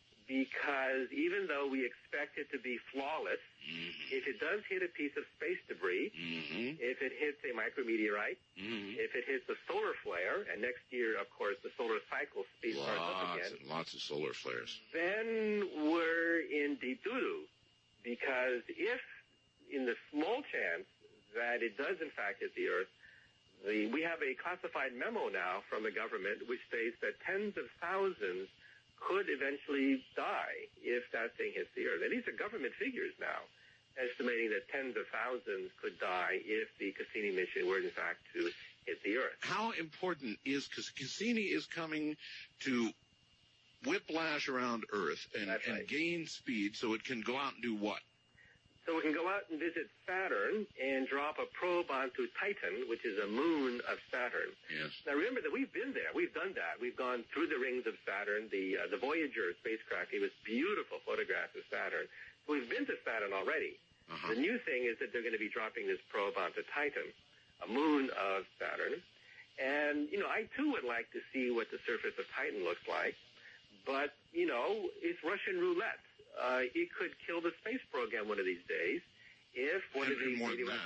because even though we expect it to be flawless, if it does hit a piece of space debris, if it hits a micrometeorite, if it hits a solar flare, and next year, of course, the solar cycle starts up again. Lots of solar flares. Then we're in deep doo-doo, because if, in the small chance that it does in fact hit the Earth, we have a classified memo now from the government which states that tens of thousands could eventually die if that thing hits the Earth. And these are government figures now, estimating that tens of thousands could die if the Cassini mission were in fact to hit the Earth. How important is, because Cassini is coming to whiplash around Earth and gain speed so it can go out and do what? So we can go out and visit Saturn and drop a probe onto Titan, which is a moon of Saturn. Yes. Now remember that we've been there. We've done that. We've gone through the rings of Saturn. The Voyager spacecraft gave us beautiful photographs of Saturn. So we've been to Saturn already. The new thing is that they're going to be dropping this probe onto Titan, a moon of Saturn. And, I too would like to see what the surface of Titan looks like. But, it's Russian roulette. It could kill the space program one of these days if one of these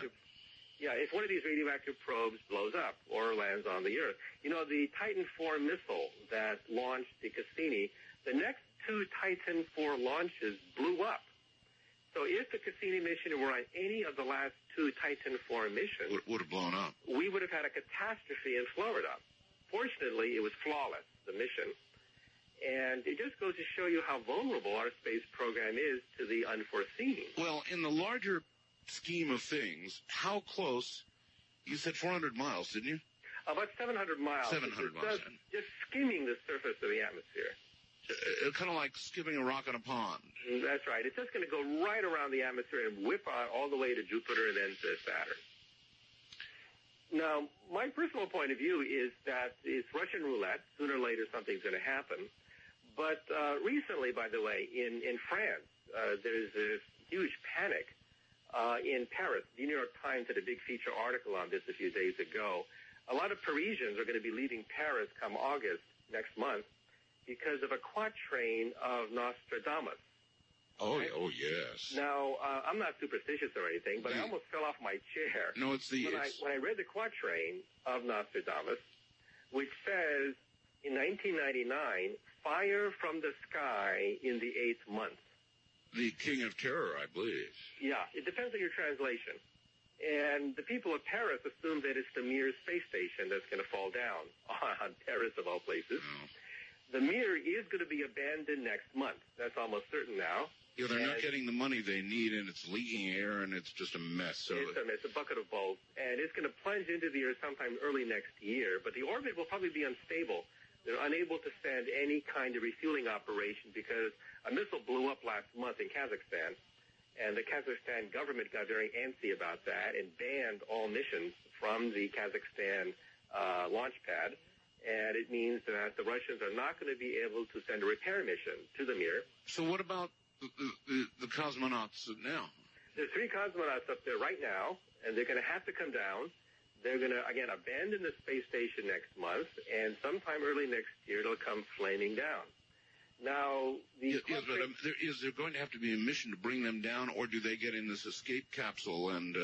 radioactive probes blows up or lands on the Earth. The Titan IV missile that launched the Cassini, the next two Titan IV launches blew up. So if the Cassini mission were on any of the last two Titan IV missions, would have blown up. We would have had a catastrophe in Florida. Fortunately, it was flawless, the mission. And it just goes to show you how vulnerable our space program is to the unforeseen. Well, in the larger scheme of things, how close? You said 400 miles, didn't you? About 700 miles. 700 miles. Just skimming the surface of the atmosphere. Kind of like skipping a rock on a pond. That's right. It's just going to go right around the atmosphere and whip out all the way to Jupiter and then to Saturn. Now, my personal point of view is that it's Russian roulette. Sooner or later, something's going to happen. But recently, by the way, in France, there's this huge panic in Paris. The New York Times had a big feature article on this a few days ago. A lot of Parisians are going to be leaving Paris come August next month because of a quatrain of Nostradamus. Oh, yes. Now, I'm not superstitious or anything, but I almost fell off my chair. No, when I read the quatrain of Nostradamus, which says, in 1999, fire from the sky in the 8th month. The King of Terror, I believe. Yeah, it depends on your translation. And the people of Paris assume that it's the Mir space station that's going to fall down on Paris, of all places. Oh. The Mir is going to be abandoned next month. That's almost certain now. Yeah, they're not getting the money they need, and it's leaking air, and it's just a mess. So it's a bucket of both, and it's going to plunge into the Earth sometime early next year. But the orbit will probably be unstable. They're unable to send any kind of refueling operation because a missile blew up last month in Kazakhstan, and the Kazakhstan government got very antsy about that and banned all missions from the Kazakhstan launch pad. And it means that the Russians are not going to be able to send a repair mission to the Mir. So what about the cosmonauts now? There's 3 cosmonauts up there right now, and they're going to have to come down. They're going to, again, abandon the space station next month, and sometime early next year it'll come flaming down. Now, is there going to have to be a mission to bring them down, or do they get in this escape capsule, and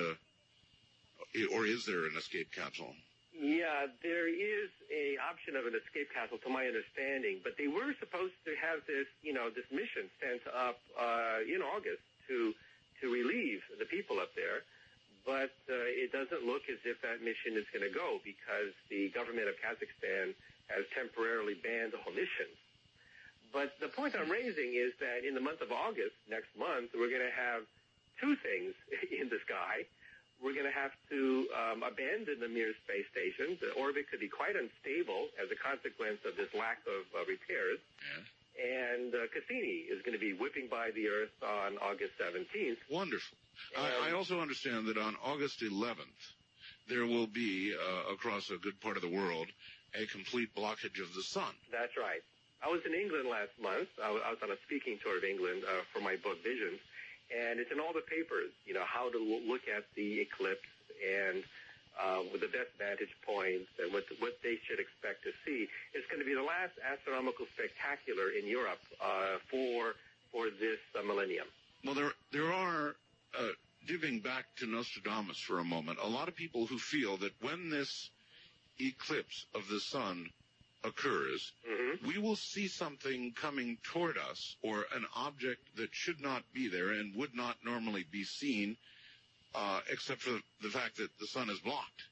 or is there an escape capsule? Yeah, there is a option of an escape capsule, to my understanding, but they were supposed to have this, this mission sent up in August to relieve the people up there, but it doesn't look as if that mission is going to go because the government of Kazakhstan has temporarily banned all missions. But the point I'm raising is that in the month of August, next month, we're going to have 2 things in the sky. We're going to have to abandon the Mir space station. The orbit could be quite unstable as a consequence of this lack of repairs. Yeah. And Cassini is going to be whipping by the Earth on August 17th. Wonderful. I also understand that on August 11th, there will be, across a good part of the world, a complete blockage of the sun. That's right. I was in England last month. I was on a speaking tour of England for my book, Visions. And it's in all the papers, how to look at the eclipse and with the best vantage points and what they should expect to see. It's going to be the last astronomical spectacular in Europe for this millennium. Well, there are, dipping back to Nostradamus for a moment, a lot of people who feel that when this eclipse of the sun occurs, we will see something coming toward us, or an object that should not be there and would not normally be seen, except for the fact that the sun is blocked.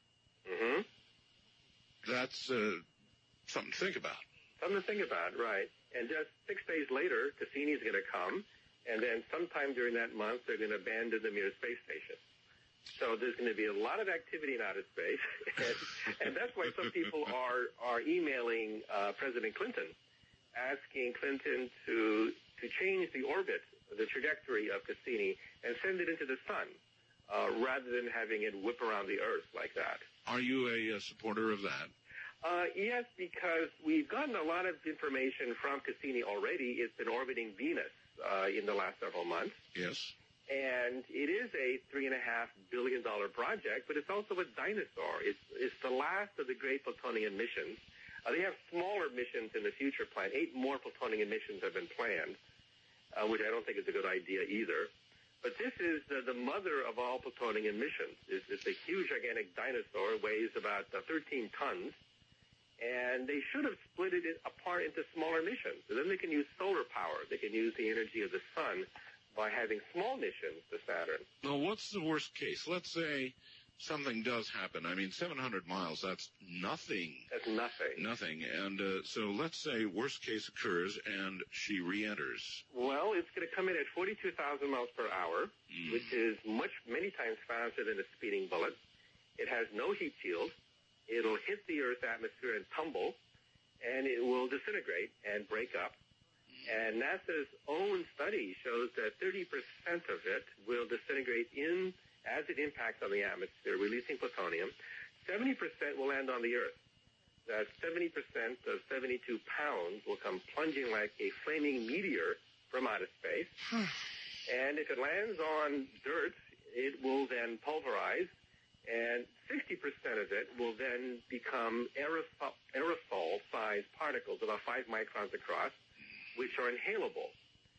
That's something to think about. Something to think about, right. And just 6 days later, Cassini is going to come, and then sometime during that month, they're going to abandon the Mir space station. So there's going to be a lot of activity in outer space, and that's why some people are emailing President Clinton, asking Clinton to change the orbit, the trajectory of Cassini, and send it into the sun, rather than having it whip around the Earth like that. Are you a supporter of that? Yes, because we've gotten a lot of information from Cassini already. It's been orbiting Venus in the last several months. Yes. And it is a $3.5 billion project, but it's also a dinosaur. It's the last of the great plutonium missions. They have smaller missions in the future planned. 8 more plutonium missions have been planned, which I don't think is a good idea either. But this is the mother of all plutonium missions. It's a huge, gigantic dinosaur. It weighs about 13 tons. And they should have split it apart into smaller missions. And then they can use solar power. They can use the energy of the sun by having small missions to Saturn. Well, what's the worst case? Let's say something does happen. I mean, 700 miles, that's nothing. That's nothing. Nothing. And so let's say worst case occurs and she re-enters. Well, it's going to come in at 42,000 miles per hour, which is many times faster than a speeding bullet. It has no heat shield. It'll hit the Earth's atmosphere and tumble, and it will disintegrate and break up. And NASA's own study shows that 30% of it will disintegrate as it impacts on the atmosphere, releasing plutonium. 70% will land on the Earth. That's 70% of 72 pounds will come plunging like a flaming meteor from outer space. And if it lands on dirt, it will then pulverize, and 60% of it will then become aerosol-sized particles about 5 microns across, which are inhalable.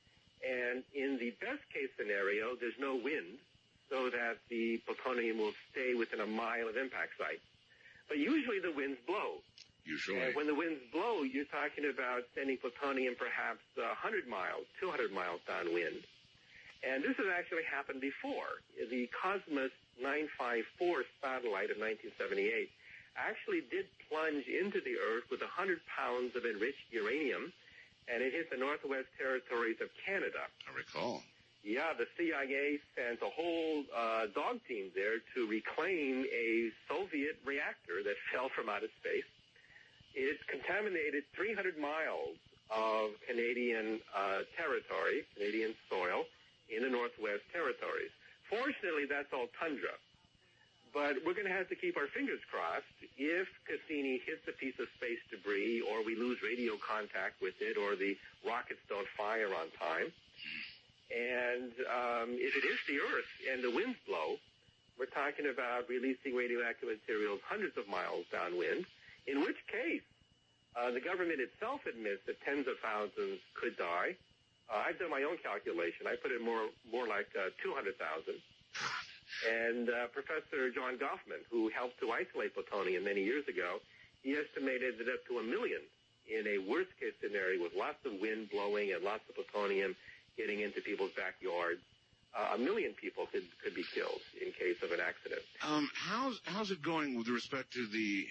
And in the best-case scenario, there's no wind, so that the plutonium will stay within a mile of impact site. But usually the winds blow. Usually. And when the winds blow, you're talking about sending plutonium perhaps 100 miles, 200 miles downwind. And this has actually happened before. The Cosmos 954 satellite of 1978 actually did plunge into the Earth with 100 pounds of enriched uranium, and it hit the Northwest Territories of Canada. I recall. Yeah, the CIA sent a whole dog team there to reclaim a Soviet reactor that fell from outer space. It contaminated 300 miles of Canadian territory, Canadian soil, in the Northwest Territories. Fortunately, that's all tundra. But we're going to have to keep our fingers crossed. If Cassini hits a piece of space debris, or we lose radio contact with it, or the rockets don't fire on time, and if it hits the Earth and the winds blow, we're talking about releasing radioactive materials hundreds of miles downwind, in which case the government itself admits that tens of thousands could die. I've done my own calculation. I put it more like 200,000. And Professor John Goffman, who helped to isolate plutonium many years ago, he estimated that up to 1 million in a worst-case scenario with lots of wind blowing and lots of plutonium getting into people's backyards. 1 million people could be killed in case of an accident. How's it going with respect to the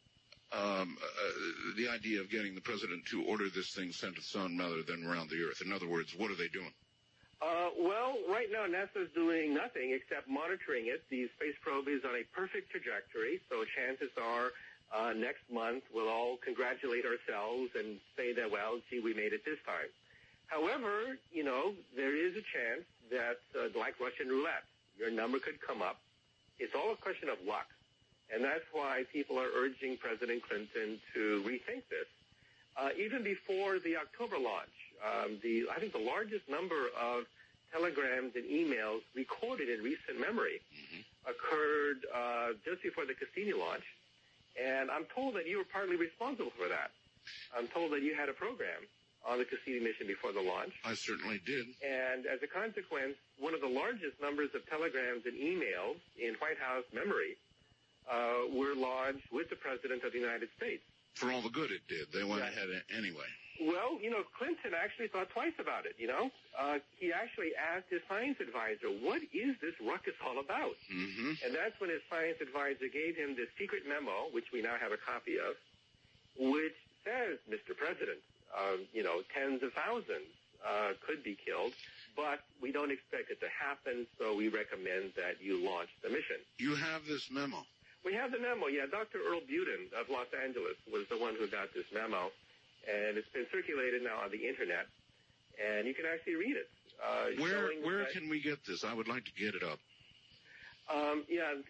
idea of getting the president to order this thing sent to the sun rather than around the Earth? In other words, what are they doing? Well, right now NASA's doing nothing except monitoring it. The space probe is on a perfect trajectory, so chances are next month we'll all congratulate ourselves and say that, well, gee, we made it this time. However, there is a chance that, like Russian roulette, your number could come up. It's all a question of luck. And that's why people are urging President Clinton to rethink this. Even before the October launch, I think the largest number of telegrams and emails recorded in recent memory occurred just before the Cassini launch. And I'm told that you were partly responsible for that. I'm told that you had a program on the Cassini mission before the launch. I certainly did. And as a consequence, one of the largest numbers of telegrams and emails in White House memory were lodged with the President of the United States. For all the good it did. They went ahead anyway. Well, Clinton actually thought twice about it, He actually asked his science advisor, what is this ruckus all about? Mm-hmm. And that's when his science advisor gave him this secret memo, which we now have a copy of, which says, Mr. President, tens of thousands could be killed, but we don't expect it to happen, so we recommend that you launch the mission. You have this memo? We have the memo, yeah. Dr. Earl Buden of Los Angeles was the one who got this memo, and it's been circulated now on the Internet, and you can actually read it. Where can we get this? I would like to get it up. I'll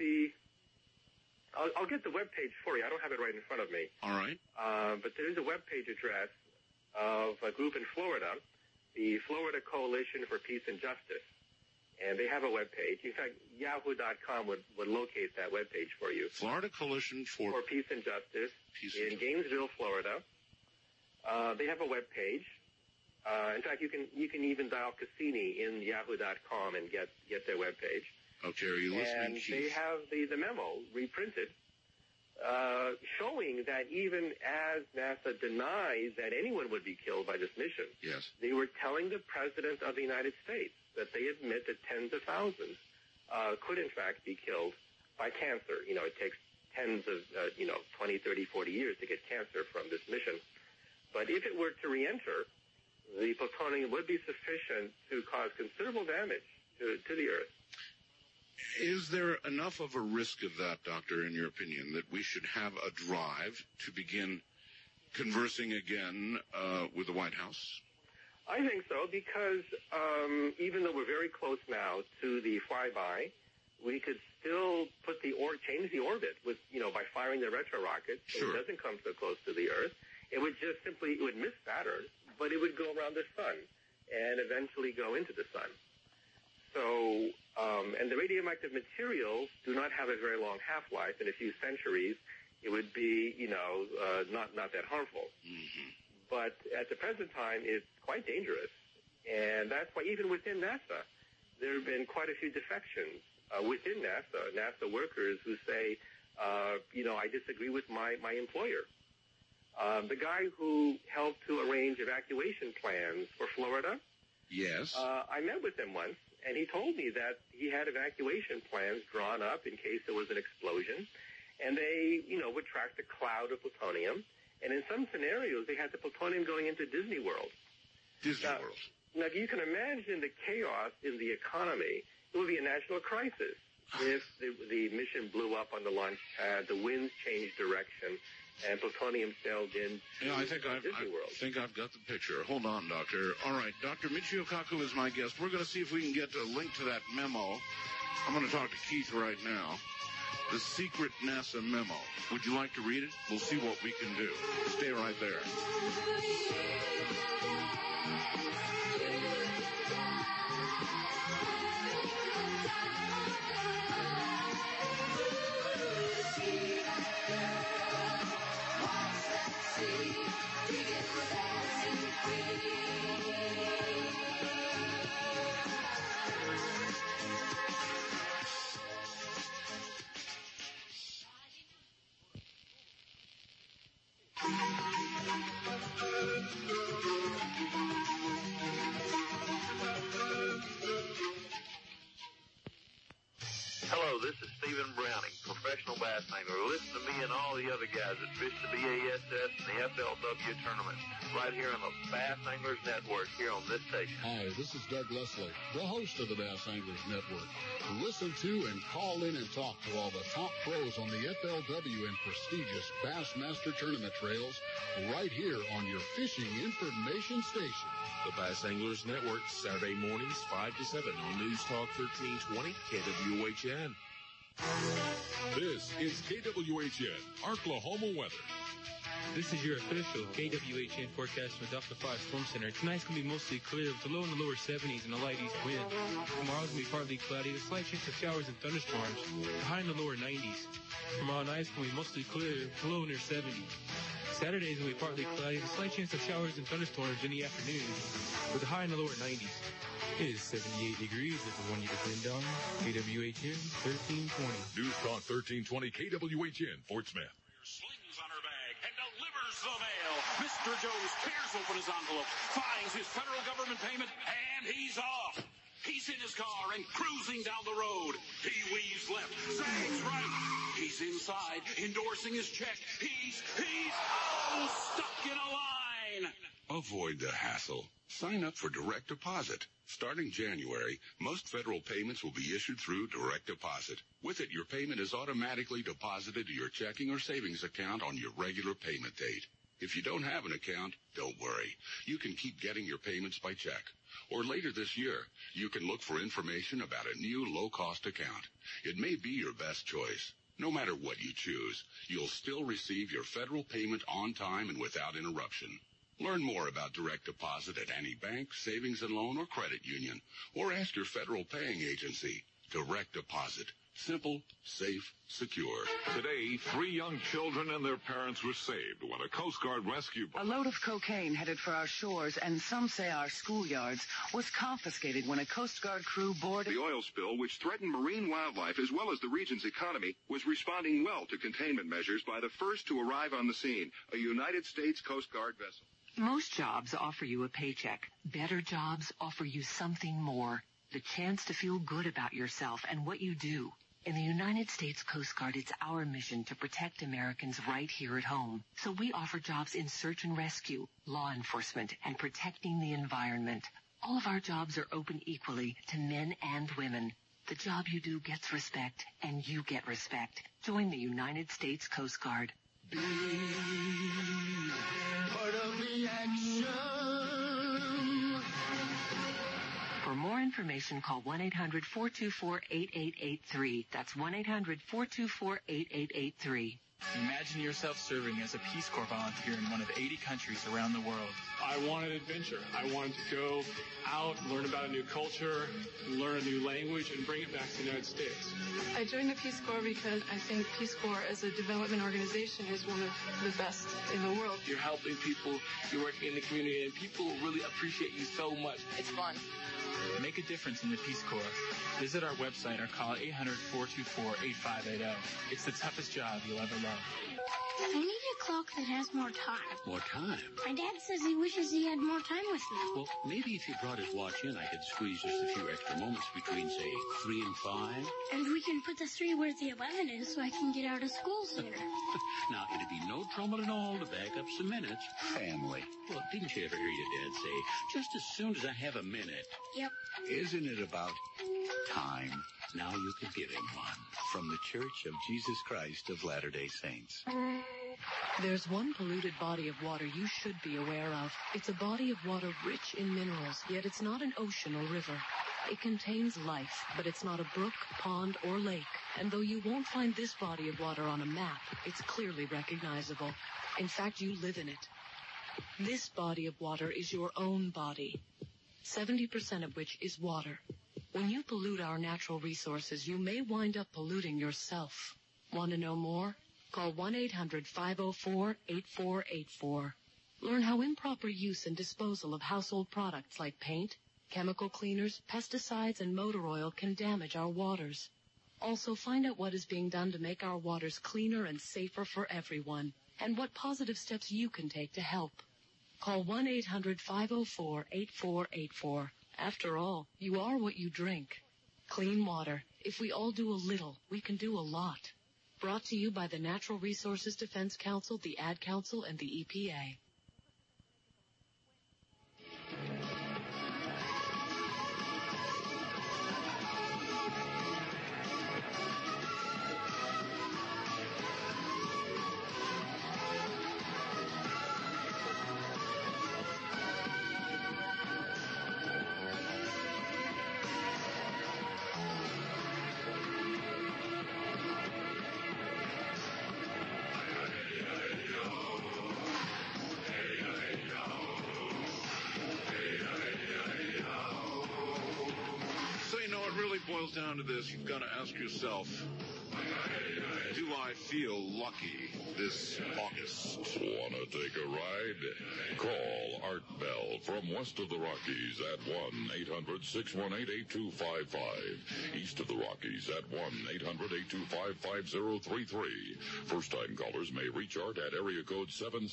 get the webpage for you. I don't have it right in front of me. All right. But there is a webpage address of a group in Florida, the Florida Coalition for Peace and Justice. And they have a webpage. In fact, Yahoo.com would locate that webpage for you. Florida Coalition for Peace and Justice in Gainesville, Florida. They have a webpage. In fact, you can even dial Cassini in Yahoo.com and get their webpage. Okay, are you listening? And they have the memo reprinted, showing that even as NASA denies that anyone would be killed by this mission, yes, they were telling the President of the United States that they admit that tens of thousands could in fact be killed by cancer. It takes tens of 20, 30, 40 years to get cancer from this mission. But if it were to re-enter, the plutonium would be sufficient to cause considerable damage to the Earth. Is there enough of a risk of that, Doctor, in your opinion, that we should have a drive to begin conversing again with the White House? I think so, because even though we're very close now to the flyby, we could still change the orbit with by firing the retro rocket, so Sure. It doesn't come so close to the Earth. It would just it would miss Saturn, but it would go around the sun and eventually go into the sun. So, and the radioactive materials do not have a very long half-life. In a few centuries, it would be, not that harmful. Mm-hmm. But at the present time, it's quite dangerous. And that's why even within NASA, there have been quite a few defections within NASA workers who say, I disagree with my employer. The guy who helped to arrange evacuation plans for Florida, yes, I met with him once, and he told me that he had evacuation plans drawn up in case there was an explosion. and they, would track the cloud of plutonium. And in some scenarios, they had the plutonium going into Disney World. Now, if you can imagine the chaos in the economy, it would be a national crisis if the mission blew up on the launch pad, the winds changed direction, and plutonium sailed in Disney World. I think I've got the picture. Hold on, Doctor. All right, Dr. Michio Kaku is my guest. We're going to see if we can get a link to that memo. I'm going to talk to Keith right now. The secret NASA memo. Would you like to read it? We'll see what we can do. Stay right there. Hello, this is Stephen Browning, professional bass angler. Listen to me and all the other guys that fish the BASS and the FLW tournament right here on the Bass Anglers Network here on this station. Hi, this is Doug Leslie, the host of the Bass Anglers Network. Listen to and call in and talk to all the top pros on the FLW and prestigious Bassmaster Tournament trails right here on your fishing information station. The Bass Anglers Network, Saturday mornings 5 to 7 on News Talk 1320 KWHN. This is KWHN, Oklahoma weather. This is your official KWHN forecast from the Delta 5 Storm Center. Tonight's going to be mostly clear with a low in the lower 70s and a light east wind. Tomorrow's going to be partly cloudy with a slight chance of showers and thunderstorms. The high in the lower 90s. Tomorrow night's going to be mostly clear with a low in the 70s. Saturday's going to be partly cloudy with a slight chance of showers and thunderstorms in the afternoon with a high in the lower 90s. It is 78 degrees at the 1 you depend on. KWHN 1320. News Talk 1320 KWHN, Fort Smith. Slings on her bag and delivers the mail. Mr. Jones tears open his envelope, finds his federal government payment, and he's off. He's in his car and cruising down the road. He weaves left, zags right. He's inside, endorsing his check. He's stuck in a line. Avoid the hassle. Sign up for direct deposit. Starting January, most federal payments will be issued through direct deposit. With it, your payment is automatically deposited to your checking or savings account on your regular payment date. If you don't have an account, don't worry. You can keep getting your payments by check. Or later this year, you can look for information about a new low-cost account. It may be your best choice. No matter what you choose, you'll still receive your federal payment on time and without interruption. Learn more about direct deposit at any bank, savings and loan, or credit union. Or ask your federal paying agency. Direct deposit. Simple, safe, secure. Today, 3 young children and their parents were saved when a Coast Guard rescue boat. A load of cocaine headed for our shores, and some say our schoolyards, was confiscated when a Coast Guard crew boarded. The oil spill, which threatened marine wildlife as well as the region's economy, was responding well to containment measures by the first to arrive on the scene, a United States Coast Guard vessel. Most jobs offer you a paycheck. Better jobs offer you something more. The chance to feel good about yourself and what you do. In the United States Coast Guard, it's our mission to protect Americans right here at home. So we offer jobs in search and rescue, law enforcement, and protecting the environment. All of our jobs are open equally to men and women. The job you do gets respect, and you get respect. Join the United States Coast Guard. Be part of the action. For more information, call 1-800-424-8883. That's 1-800-424-8883. Imagine yourself serving as a Peace Corps volunteer in one of 80 countries around the world. I wanted adventure. I wanted to go out, learn about a new culture, learn a new language, and bring it back to the United States. I joined the Peace Corps because I think Peace Corps as a development organization is one of the best in the world. You're helping people, you're working in the community, and people really appreciate you so much. It's fun. Make a difference in the Peace Corps. Visit our website or call 800-424-8580. It's the toughest job you'll ever love. I need a clock that has more time. More time? My dad says he wishes he had more time with me. Well, maybe if you brought his watch in, I could squeeze just a few extra moments between, say, 3 and 5. And we can put the 3 where the 11 is so I can get out of school sooner. Now, it'd be no trouble at all to back up some minutes. Family. Well, didn't you ever hear your dad say, just as soon as I have a minute? Yep. Isn't it about time? Now you can give him one. From the Church of Jesus Christ of Latter-day Saints. There's one polluted body of water you should be aware of. It's a body of water rich in minerals, yet it's not an ocean or river. It contains life, but it's not a brook, pond, or lake. And though you won't find this body of water on a map, it's clearly recognizable. In fact, you live in it. This body of water is your own body, 70% of which is water. When you pollute our natural resources, you may wind up polluting yourself. Want to know more? Call 1-800-504-8484. Learn how improper use and disposal of household products like paint, chemical cleaners, pesticides, and motor oil can damage our waters. Also, find out what is being done to make our waters cleaner and safer for everyone, and what positive steps you can take to help. Call 1-800-504-8484. After all, you are what you drink. Clean water. If we all do a little, we can do a lot. Brought to you by the Natural Resources Defense Council, the Ad Council, and the EPA. Boils down to this. You've got to ask yourself, do I feel lucky this August? Want to take a ride? Call Art Bell from west of the Rockies at 1-800-618-8255. East of the Rockies at 1-800-825-5033. First-time callers may reach Art at area code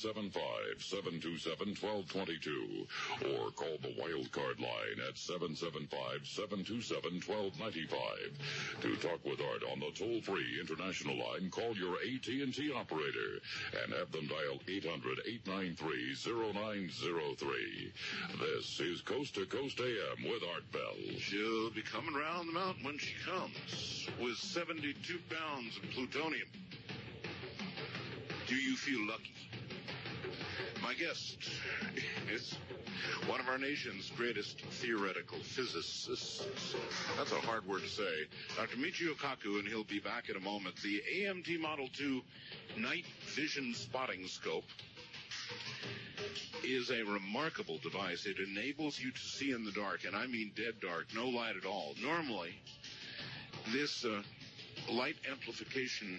775-727-1222 or call the wild card line at 775-727-1295. To talk with Art on the toll-free international line, call your AT&T operator and have them dial 800-893-0903. This is Coast to Coast AM with Art Bell. She'll be coming around the mountain when she comes with 72 pounds of plutonium. Do you feel lucky? My guest is one of our nation's greatest theoretical physicists. That's a hard word to say. Dr. Michio Kaku, and he'll be back in a moment. The AMT Model 2 Night Vision Spotting Scope is a remarkable device. It enables you to see in the dark, and I mean dead dark, no light at all. Normally, this light amplification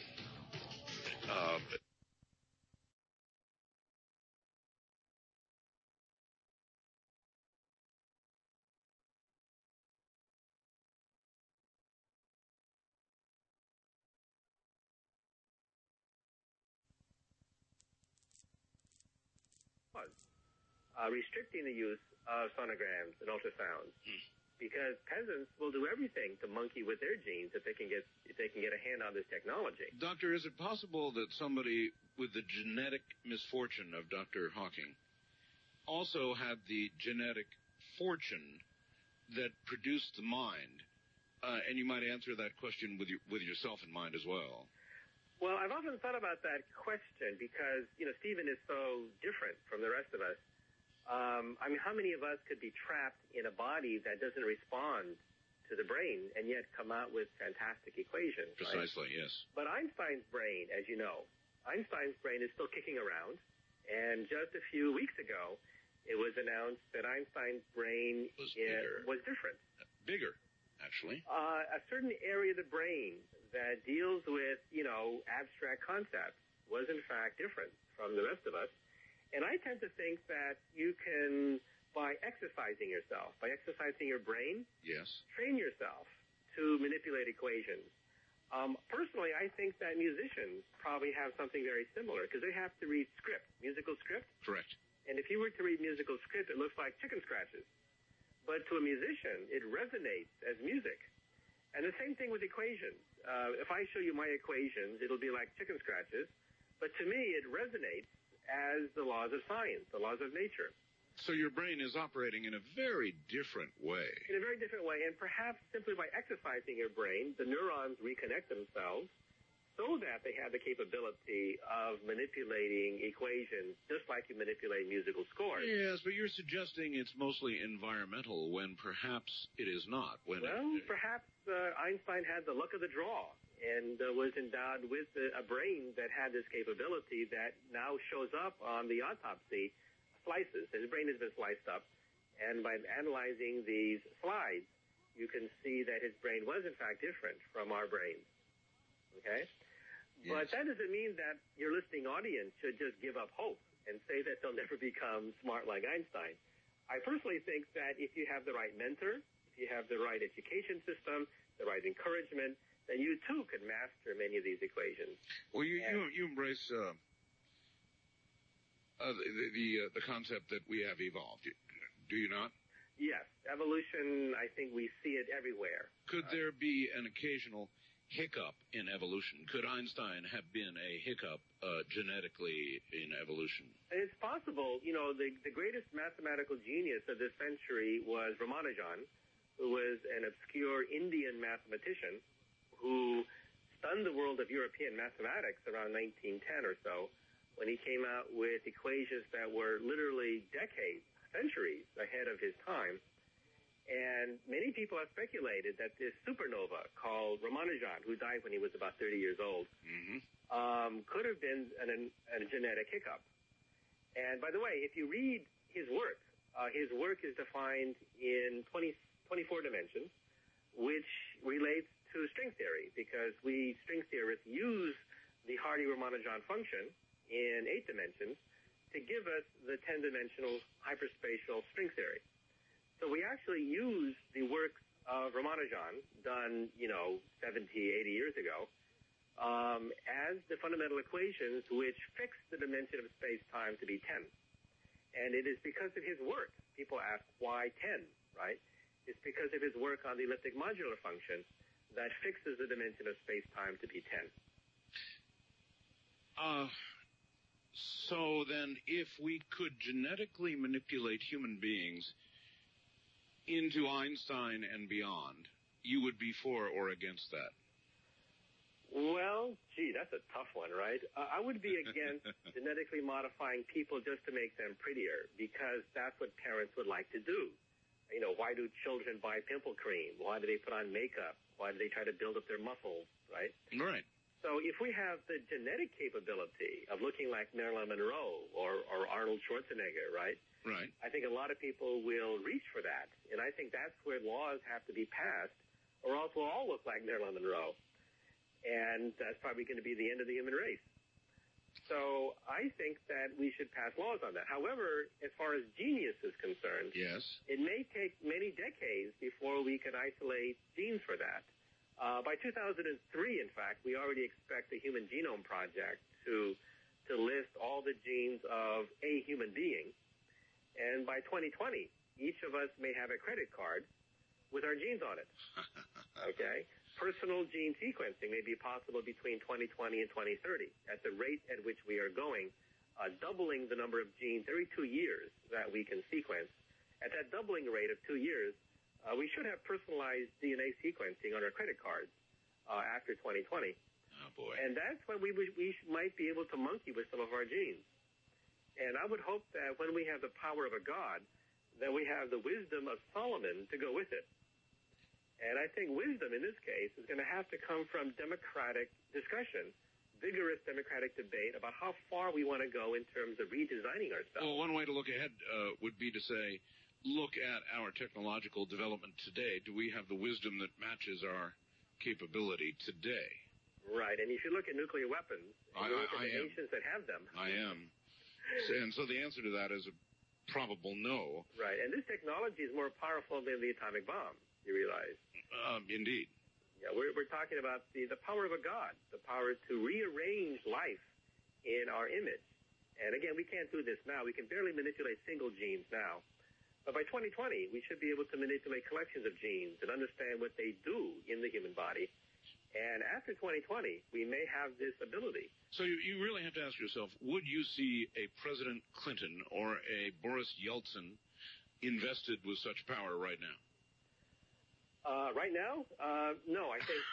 restricting the use of sonograms and ultrasounds, because peasants will do everything to monkey with their genes if they can get a hand on this technology. Doctor, is it possible that somebody with the genetic misfortune of Dr. Hawking also had the genetic fortune that produced the mind? And you might answer that question with yourself in mind as well. Well, I've often thought about that question because, Stephen is so different from the rest of us. How many of us could be trapped in a body that doesn't respond to the brain and yet come out with fantastic equations? Precisely, right? Yes. But Einstein's brain, as you know, Einstein's brain is still kicking around. And just a few weeks ago, it was announced that Einstein's brain was different. Bigger, actually. A certain area of the brain that deals with, abstract concepts was in fact different from the rest of us. And I tend to think that you can, by exercising yourself, by exercising your brain, yes, train yourself to manipulate equations. Personally, I think that musicians probably have something very similar because they have to read script, musical script. Correct. And if you were to read musical script, it looks like chicken scratches. But to a musician, it resonates as music. And the same thing with equations. If I show you my equations, it'll be like chicken scratches. But to me, it resonates as the laws of science, the laws of nature. So your brain is operating in a very different way. In a very different way, and perhaps simply by exercising your brain, the neurons reconnect themselves so that they have the capability of manipulating equations just like you manipulate musical scores. Yes, but you're suggesting it's mostly environmental when perhaps it is not. Perhaps Einstein had the luck of the draw and was endowed with a brain that had this capability that now shows up on the autopsy slices. His brain has been sliced up, and by analyzing these slides, you can see that his brain was in fact different from our brains. Okay? Yes. But that doesn't mean that your listening audience should just give up hope and say that they'll never become smart like Einstein. I personally think that if you have the right mentor, if you have the right education system, the right encouragement, then you too could master many of these equations. Well, you embrace the concept that we have evolved. Do you not? Yes. Evolution, I think we see it everywhere. Could there be an occasional hiccup in evolution? Could Einstein have been a hiccup genetically in evolution? It's possible. You know, the greatest mathematical genius of this century was Ramanujan, who was an obscure Indian mathematician who stunned the world of European mathematics around 1910 or so, when he came out with equations that were literally decades, centuries ahead of his time. And many people have speculated that this supernova called Ramanujan, who died when he was about 30 years old, could have been a genetic hiccup. And by the way, if you read his work is defined in 24 dimensions, which relates to string theory, because we string theorists use the Hardy-Ramanujan function in 8 dimensions to give us the 10-dimensional hyperspatial string theory. So we actually use the works of Ramanujan done, 70, 80 years ago, as the fundamental equations which fix the dimension of space-time to be 10. And it is because of his work. People ask, why 10, right? It's because of his work on the elliptic modular function that fixes the dimension of space-time to be 10. So then, if we could genetically manipulate human beings into Einstein and beyond, you would be for or against that? Well, gee, that's a tough one, right? I would be against genetically modifying people just to make them prettier, because that's what parents would like to do. You know, why do children buy pimple cream? Why do they put on makeup? Why do they try to build up their muscles, right? Right. So if we have the genetic capability of looking like Marilyn Monroe or Arnold Schwarzenegger, right? Right. I think a lot of people will reach for that. And I think that's where laws have to be passed, or else we'll all look like Marilyn Monroe. And that's probably going to be the end of the human race. So I think that we should pass laws on that. However, as far as genius is concerned, yes, it may take many decades before we can isolate genes for that. By 2003, in fact, we already expect the Human Genome Project to list all the genes of a human being. And by 2020, each of us may have a credit card with our genes on it. Okay? Personal gene sequencing may be possible between 2020 and 2030. At the rate at which we are going, doubling the number of genes every 2 years that we can sequence. At that doubling rate of 2 years, we should have personalized DNA sequencing on our credit cards after 2020. Oh, boy. And that's when we might be able to monkey with some of our genes. And I would hope that when we have the power of a God, that we have the wisdom of Solomon to go with it. And I think wisdom in this case is going to have to come from democratic discussion, vigorous democratic debate about how far we want to go in terms of redesigning ourselves. Well, one way to look ahead would be to say, look at our technological development today. Do we have the wisdom that matches our capability today? Right. And if you look at nuclear weapons, and you look at the nations that have them. I am. And so the answer to that is a probable no. Right. And this technology is more powerful than the atomic bomb, you realize. Indeed. Yeah, we're talking about the power of a God, the power to rearrange life in our image. And again, we can't do this now. We can barely manipulate single genes now. But by 2020, we should be able to manipulate collections of genes and understand what they do in the human body. And after 2020, we may have this ability. So you really have to ask yourself, would you see a President Clinton or a Boris Yeltsin invested with such power right now? Right now? No, I think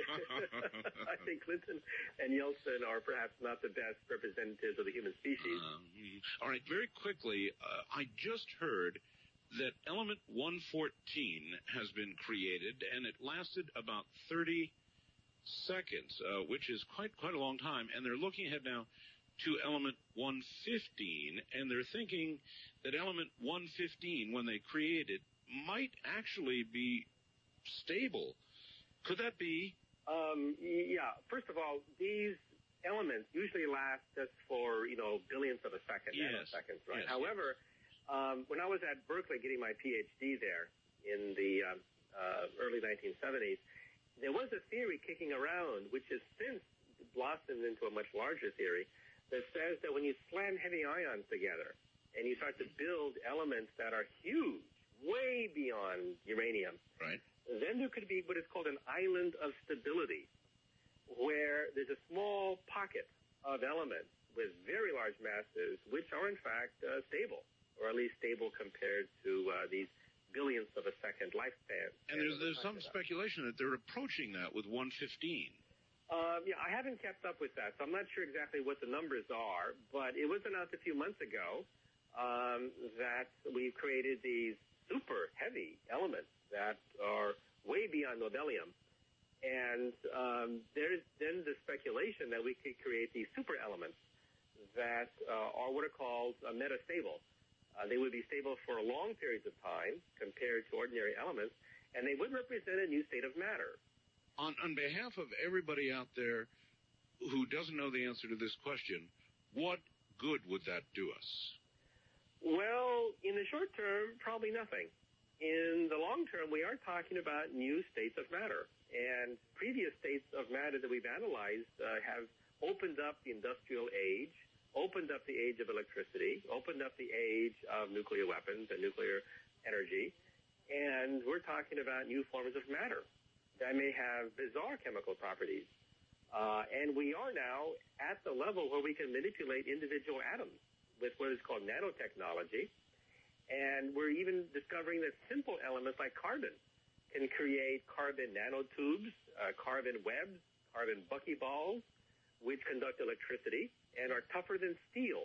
I think Clinton and Yeltsin are perhaps not the best representatives of the human species. All right, very quickly, I just heard that element 114 has been created, and it lasted about 30 seconds, which is quite a long time, and they're looking ahead now to element 115, and they're thinking that element 115, when they create it, might actually be stable. Could that be? Yeah. First of all, these elements usually last just for, billionths of a second, nanoseconds, right? Yes. However, when I was at Berkeley getting my PhD there in the early 1970s, there was a theory kicking around, which has since blossomed into a much larger theory, that says that when you slam heavy ions together and you start to build elements that are huge, way beyond uranium, right, then there could be what is called an island of stability, where there's a small pocket of elements with very large masses, which are in fact stable, or at least stable compared to these billionths of a second lifespan. And there's some speculation that they're approaching that with 115. Yeah, I haven't kept up with that, so I'm not sure exactly what the numbers are, but it was announced a few months ago that we've created these super heavy elements that are way beyond nobelium. And there's then the speculation that we could create these super elements that are what are called metastable. They would be stable for long periods of time compared to ordinary elements, and they would represent a new state of matter. On behalf of everybody out there who doesn't know the answer to this question, what good would that do us? Well, in the short term, probably nothing. In the long term, we are talking about new states of matter. And previous states of matter that we've analyzed have opened up the industrial age, opened up the age of electricity, opened up the age of nuclear weapons and nuclear energy, and we're talking about new forms of matter that may have bizarre chemical properties. And we are now at the level where we can manipulate individual atoms with what is called nanotechnology, and we're even discovering that simple elements like carbon can create carbon nanotubes, carbon webs, carbon buckyballs, which conduct electricity and are tougher than steel.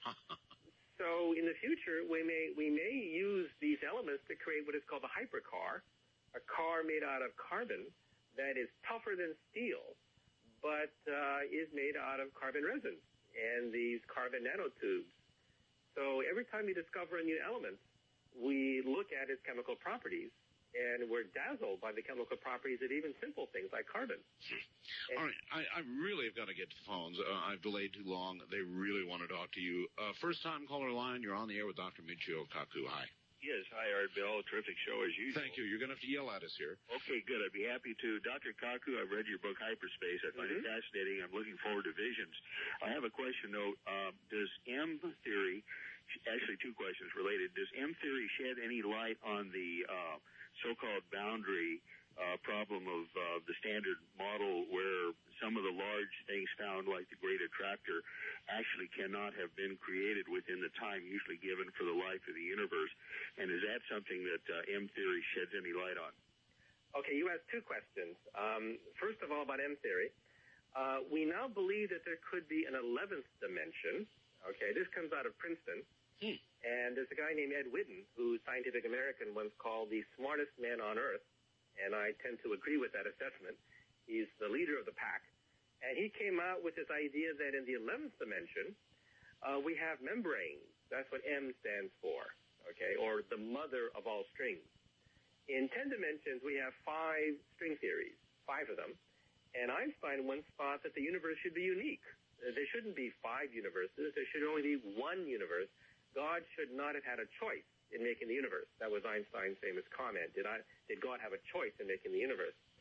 So in the future, we may use these elements to create what is called a hypercar, a car made out of carbon that is tougher than steel, but is made out of carbon resin and these carbon nanotubes. So every time you discover a new element, we look at its chemical properties, and we're dazzled by the chemical properties of even simple things like carbon. All right, I really have got to get to the phones. I've delayed too long. They really want to talk to you. First-time caller line, you're on the air with Dr. Michio Kaku. Hi. Yes, hi, Art Bell. Terrific show as usual. Thank you. You're going to have to yell at us here. Okay, good. I'd be happy to. Dr. Kaku, I've read your book, Hyperspace. I find it fascinating. I'm looking forward to visions. I have a question, though. Does M theory, actually two questions related, does M theory shed any light on the so-called boundary problem of the standard model where some of the large things found, like the Great Attractor, actually cannot have been created within the time usually given for the life of the universe? And is that something that M theory sheds any light on? Okay, you asked two questions. First of all, about M theory. We now believe that there could be an 11th dimension. Okay, this comes out of Princeton. And there's a guy named Ed Witten, who Scientific American once called the smartest man on Earth, and I tend to agree with that assessment. He's the leader of the pack. And he came out with this idea that in the 11th dimension, we have membranes. That's what M stands for, okay, or the mother of all strings. In 10 dimensions, we have 5 string theories, 5 of them. And Einstein once thought that the universe should be unique. There shouldn't be 5 universes. There should only be one universe. God should not have had a choice in making the universe. That was Einstein's famous comment. Did God have a choice in making the universe?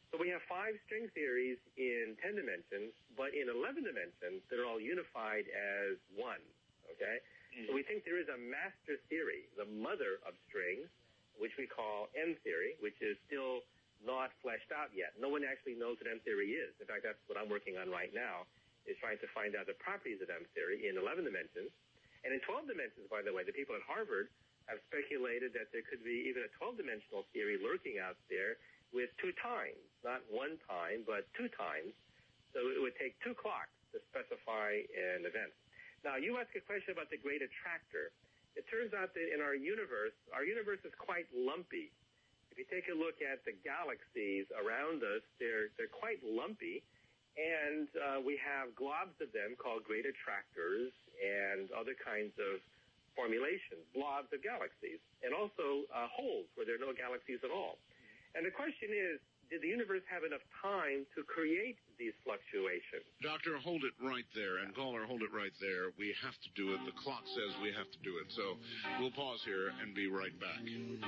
So we have 5 string theories in 10 dimensions, but in 11 dimensions, they're all unified as one, okay? So we think there is a master theory, the mother of strings, which we call M theory, which is still not fleshed out yet. No one actually knows what M theory is. In fact, that's what I'm working on right now, is trying to find out the properties of M theory in 11 dimensions. And in 12 dimensions, by the way, the people at Harvard have speculated that there could be even a 12-dimensional theory lurking out there with 2 times, not 1 time, but 2 times. So it would take 2 clocks to specify an event. Now, you asked a question about the great attractor. It turns out that in our universe is quite lumpy. If you take a look at the galaxies around us, they're quite lumpy, and we have globs of them called great attractors and other kinds of formulations, blobs of galaxies, and also holes where there are no galaxies at all. And the question is, did the universe have enough time to create these fluctuations? Doctor, hold it right there, and caller, hold it right there. We have to do it. The clock says we have to do it. So we'll pause here and be right back. When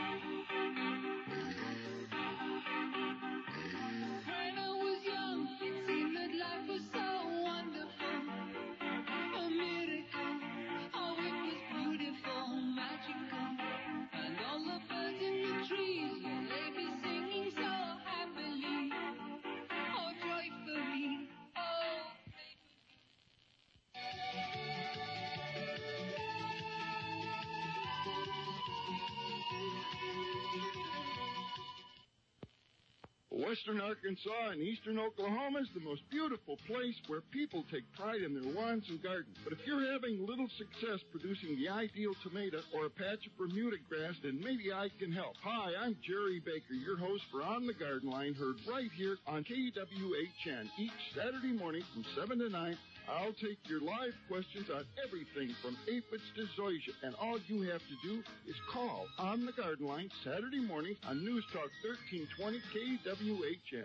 I was young, it seemed that life was so wonderful, a miracle. Oh, it was beautiful, magical, and all the birds in the trees, yeah, they be singing so happily, oh, joyfully, oh. Western Arkansas and eastern Oklahoma is the most beautiful place where people take pride in their lawns and gardens. But if you're having little success producing the ideal tomato or a patch of Bermuda grass, then maybe I can help. Hi, I'm Jerry Baker, your host for On the Garden Line, heard right here on KWHN each Saturday morning from 7 to 9. I'll take your live questions on everything from aphids to zoysia, and all you have to do is call On the Garden Line Saturday morning on News Talk 1320 KWHN.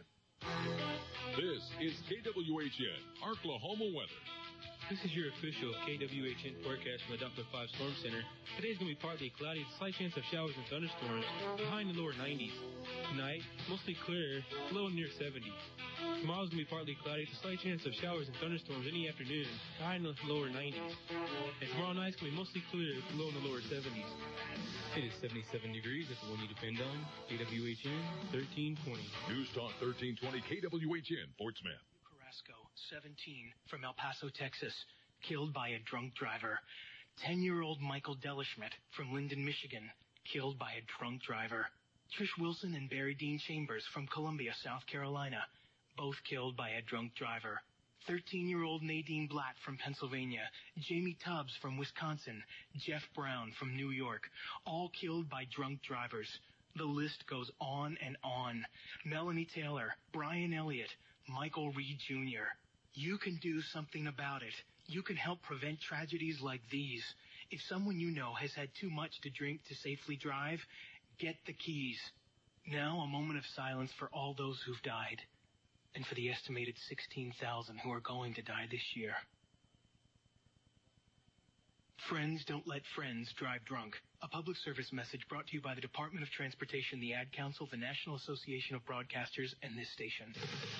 This is KWHN, Oklahoma weather. This is your official KWHN forecast from the Doppler 5 Storm Center. Today's going to be partly cloudy, with a slight chance of showers and thunderstorms, high in the lower 90s. Tonight, mostly clear, low near 70. Tomorrow's going to be partly cloudy, with a slight chance of showers and thunderstorms in the afternoon, high in the lower 90s. And tomorrow night's going to be mostly clear, low in the lower 70s. It is 77 degrees, that's the one you depend on. KWHN 1320. News Talk 1320 KWHN, Fort Smith. Carrasco, 17, from El Paso, Texas, killed by a drunk driver. 10-year-old Michael Delishmet from Linden, Michigan, killed by a drunk driver. Trish Wilson and Barry Dean Chambers from Columbia, South Carolina, both killed by a drunk driver. 13-year-old Nadine Blatt from Pennsylvania, Jamie Tubbs from Wisconsin, Jeff Brown from New York, all killed by drunk drivers. The list goes on and on. Melanie Taylor, Brian Elliott, Michael Reed Jr. You can do something about it. You can help prevent tragedies like these. If someone you know has had too much to drink to safely drive, get the keys. Now a moment of silence for all those who've died, and for the estimated 16,000 who are going to die this year. Friends don't let friends drive drunk. A public service message brought to you by the Department of Transportation, the Ad Council, the National Association of Broadcasters, and this station.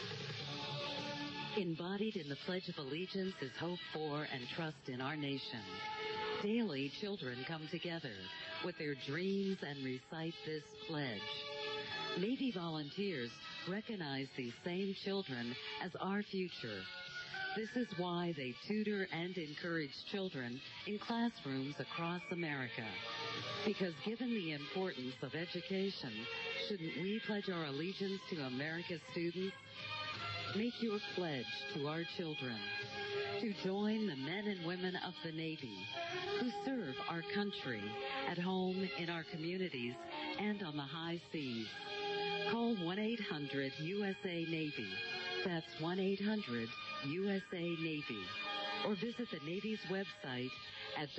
Embodied in the Pledge of Allegiance is hope for and trust in our nation. Daily, children come together with their dreams and recite this pledge. Navy volunteers recognize these same children as our future. This is why they tutor and encourage children in classrooms across America. Because given the importance of education, shouldn't we pledge our allegiance to America's students? Make your pledge to our children to join the men and women of the Navy who serve our country at home, in our communities, and on the high seas. Call 1-800-USA-NAVY. That's 1-800-USA-NAVY. Or visit the Navy's website at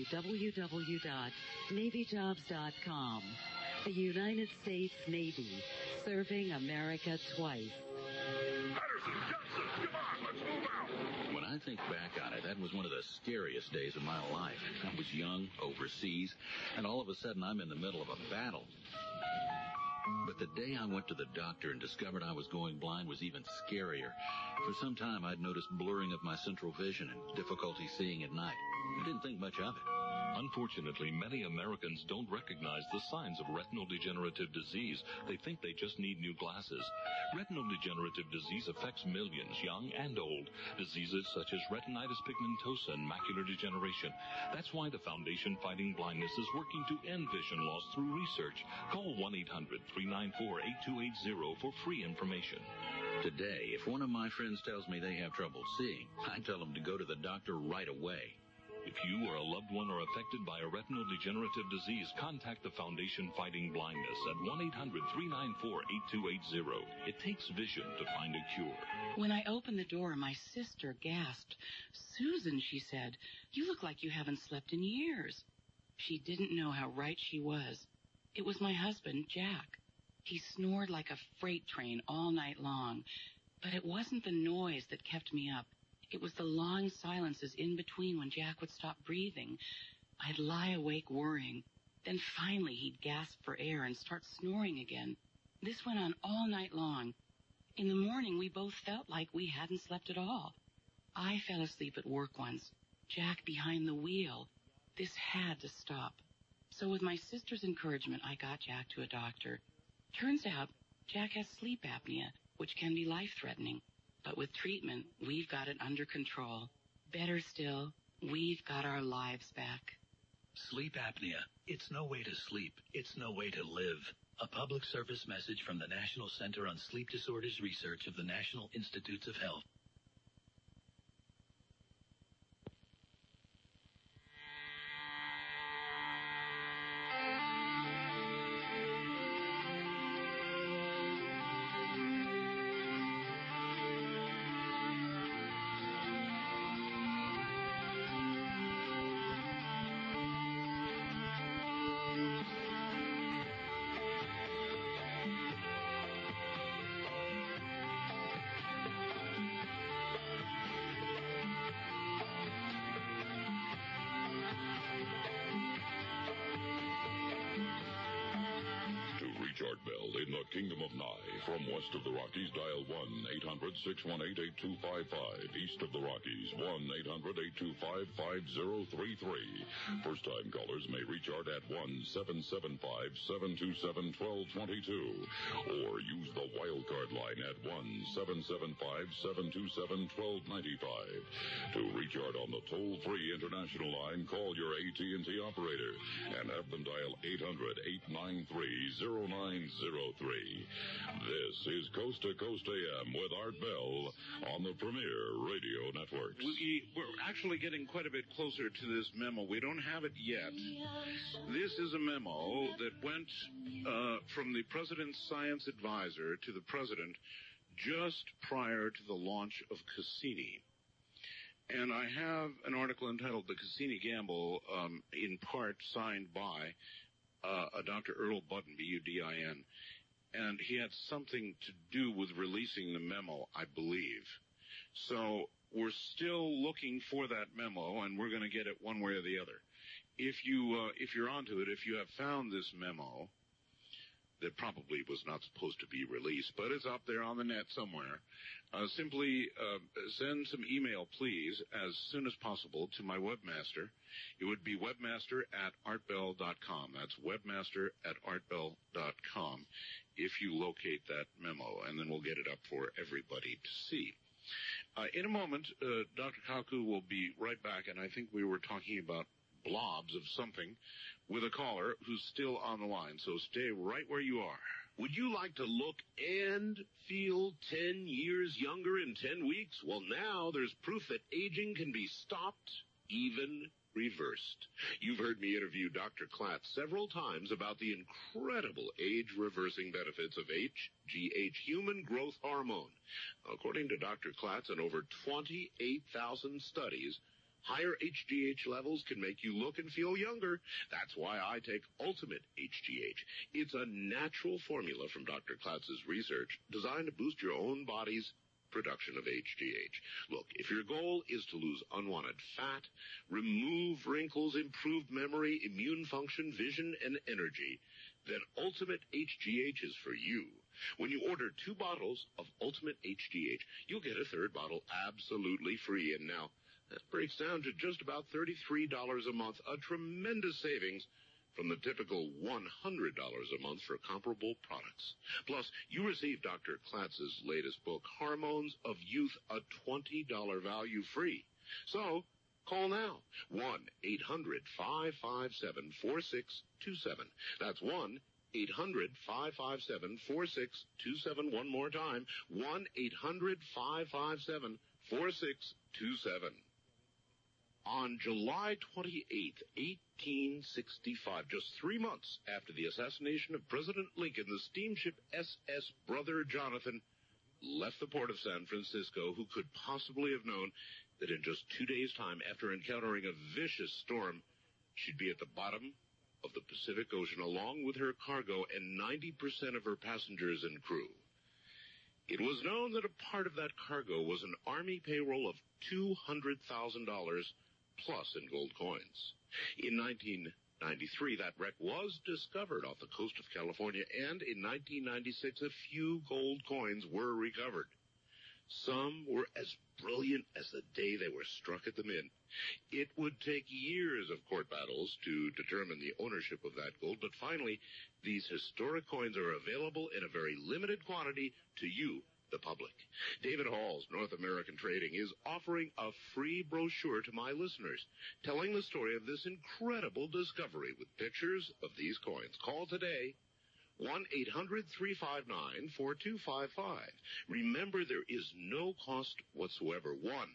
www.NavyJobs.com. The United States Navy, serving America twice. Patterson, Johnson, come on, let's move out. When I think back on it, that was one of the scariest days of my life. I was young, overseas, and all of a sudden I'm in the middle of a battle. But But the day I went to the doctor and discovered I was going blind was even scarier. For some time, I'd noticed blurring of my central vision and difficulty seeing at night. I didn't think much of it. Unfortunately, many Americans don't recognize the signs of retinal degenerative disease. They think they just need new glasses. Retinal degenerative disease affects millions, young and old. Diseases such as retinitis pigmentosa and macular degeneration. That's why the Foundation Fighting Blindness is working to end vision loss through research. Call 1-800-394-8280 for free information. Today, if one of my friends tells me they have trouble seeing, I tell them to go to the doctor right away. If you or a loved one are affected by a retinal degenerative disease, contact the Foundation Fighting Blindness at 1-800-394-8280. It takes vision to find a cure. When I opened the door, my sister gasped. "Susan," she said, "you look like you haven't slept in years." She didn't know how right she was. It was my husband, Jack. He snored like a freight train all night long. But it wasn't the noise that kept me up. It was the long silences in between when Jack would stop breathing. I'd lie awake worrying. Then finally he'd gasp for air and start snoring again. This went on all night long. In the morning, we both felt like we hadn't slept at all. I fell asleep at work once. Jack behind the wheel. This had to stop. So with my sister's encouragement, I got Jack to a doctor. Turns out Jack has sleep apnea, which can be life-threatening. But with treatment, we've got it under control. Better still, we've got our lives back. Sleep apnea. It's no way to sleep. It's no way to live. A public service message from the National Center on Sleep Disorders Research of the National Institutes of Health. Art Bell in the Kingdom of Nye. From west of the Rockies, dial 1-800-618-8255. East of the Rockies, 1-800-825-5033. First-time callers may reach Art at 1-775-727-1222. Or use the wildcard line at 1-775-727-1295. To reach Art on the toll-free international line, call your AT&T operator and have them dial 800-893-0903. This is Coast to Coast AM with Art Bell on the Premier Radio Network. We're actually getting quite a bit closer to this memo. We don't have it yet. This is a memo that went from the President's Science Advisor to the President just prior to the launch of Cassini. And I have an article entitled The Cassini Gamble, in part signed by a Dr. Earl Budden, B-U-D-I-N, and he had something to do with releasing the memo, I believe. So we're still looking for that memo, and we're going to get it one way or the other. If you're onto it, if you have found this memo that probably was not supposed to be released, but it's up there on the net somewhere, simply send some email, please, as soon as possible to my webmaster. It would be webmaster@artbell.com. That's webmaster@artbell.com if you locate that memo, and then we'll get it up for everybody to see. In a moment, Dr. Kaku will be right back, and I think we were talking about blobs of something with a caller who's still on the line, so stay right where you are. Would you like to look and feel 10 years younger in 10 weeks? Well, now there's proof that aging can be stopped, even reversed. You've heard me interview Dr. Klatz several times about the incredible age-reversing benefits of HGH, human growth hormone. According to Dr. Klatz and over 28,000 studies, higher HGH levels can make you look and feel younger. That's why I take Ultimate HGH. It's a natural formula from Dr. Klatz's research designed to boost your own body's production of HGH. Look, if your goal is to lose unwanted fat, remove wrinkles, improve memory, immune function, vision, and energy, then Ultimate HGH is for you. When you order 2 bottles of Ultimate HGH, you'll get a 3rd bottle absolutely free. And now, that breaks down to just about $33 a month, a tremendous savings from the typical $100 a month for comparable products. Plus, you receive Dr. Klatz's latest book, Hormones of Youth, a $20 value free. So, call now, 1-800-557-4627. That's 1-800-557-4627. One more time, 1-800-557-4627. On July 28th, 1865, just 3 months after the assassination of President Lincoln, the steamship SS Brother Jonathan left the port of San Francisco. Who could possibly have known that in just 2 days' time, after encountering a vicious storm, she'd be at the bottom of the Pacific Ocean, along with her cargo and 90% of her passengers and crew. It was known that a part of that cargo was an Army payroll of $200,000 plus in gold coins. In 1993, that wreck was discovered off the coast of California, and in 1996, a few gold coins were recovered. Some were as brilliant as the day they were struck at the mint. It would take years of court battles to determine the ownership of that gold, but finally, these historic coins are available in a very limited quantity to you, the public. David Hall's North American Trading is offering a free brochure to my listeners, telling the story of this incredible discovery with pictures of these coins. Call today, 1-800-359-4255. Remember, there is no cost whatsoever.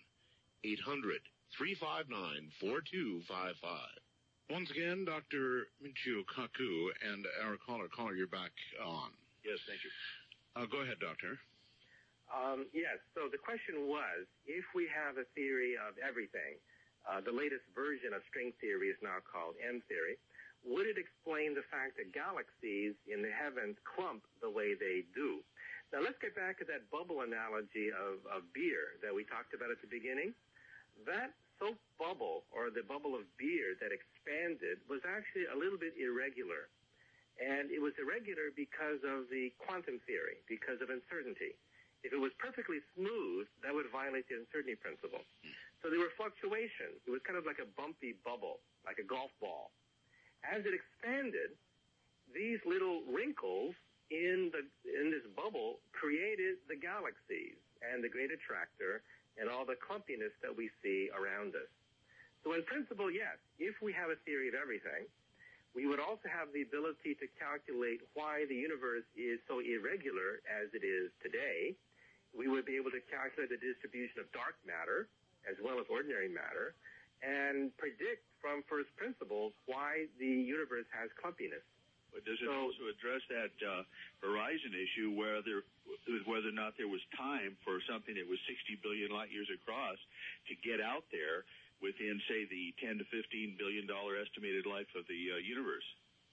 1-800-359-4255. Once again, Dr. Michio Kaku and our caller, you're back on. Yes, thank you. Go ahead, Doctor. Yes, so the question was, if we have a theory of everything, the latest version of string theory is now called M theory, would it explain the fact that galaxies in the heavens clump the way they do? Now, let's get back to that bubble analogy of beer that we talked about at the beginning. That soap bubble, or the bubble of beer that expanded, was actually a little bit irregular. And it was irregular because of the quantum theory, because of uncertainty. If it was perfectly smooth, that would violate the uncertainty principle. So there were fluctuations. It was kind of like a bumpy bubble, like a golf ball. As it expanded, these little wrinkles in this bubble created the galaxies and the great attractor and all the clumpiness that we see around us. So in principle, yes, if we have a theory of everything, we would also have the ability to calculate why the universe is so irregular as it is today. We would be able to calculate the distribution of dark matter as well as ordinary matter and predict from first principles why the universe has clumpiness. But does it also address that horizon issue, whether or not there was time for something that was 60 billion light years across to get out there within, say, the $10 to $15 billion estimated life of the universe?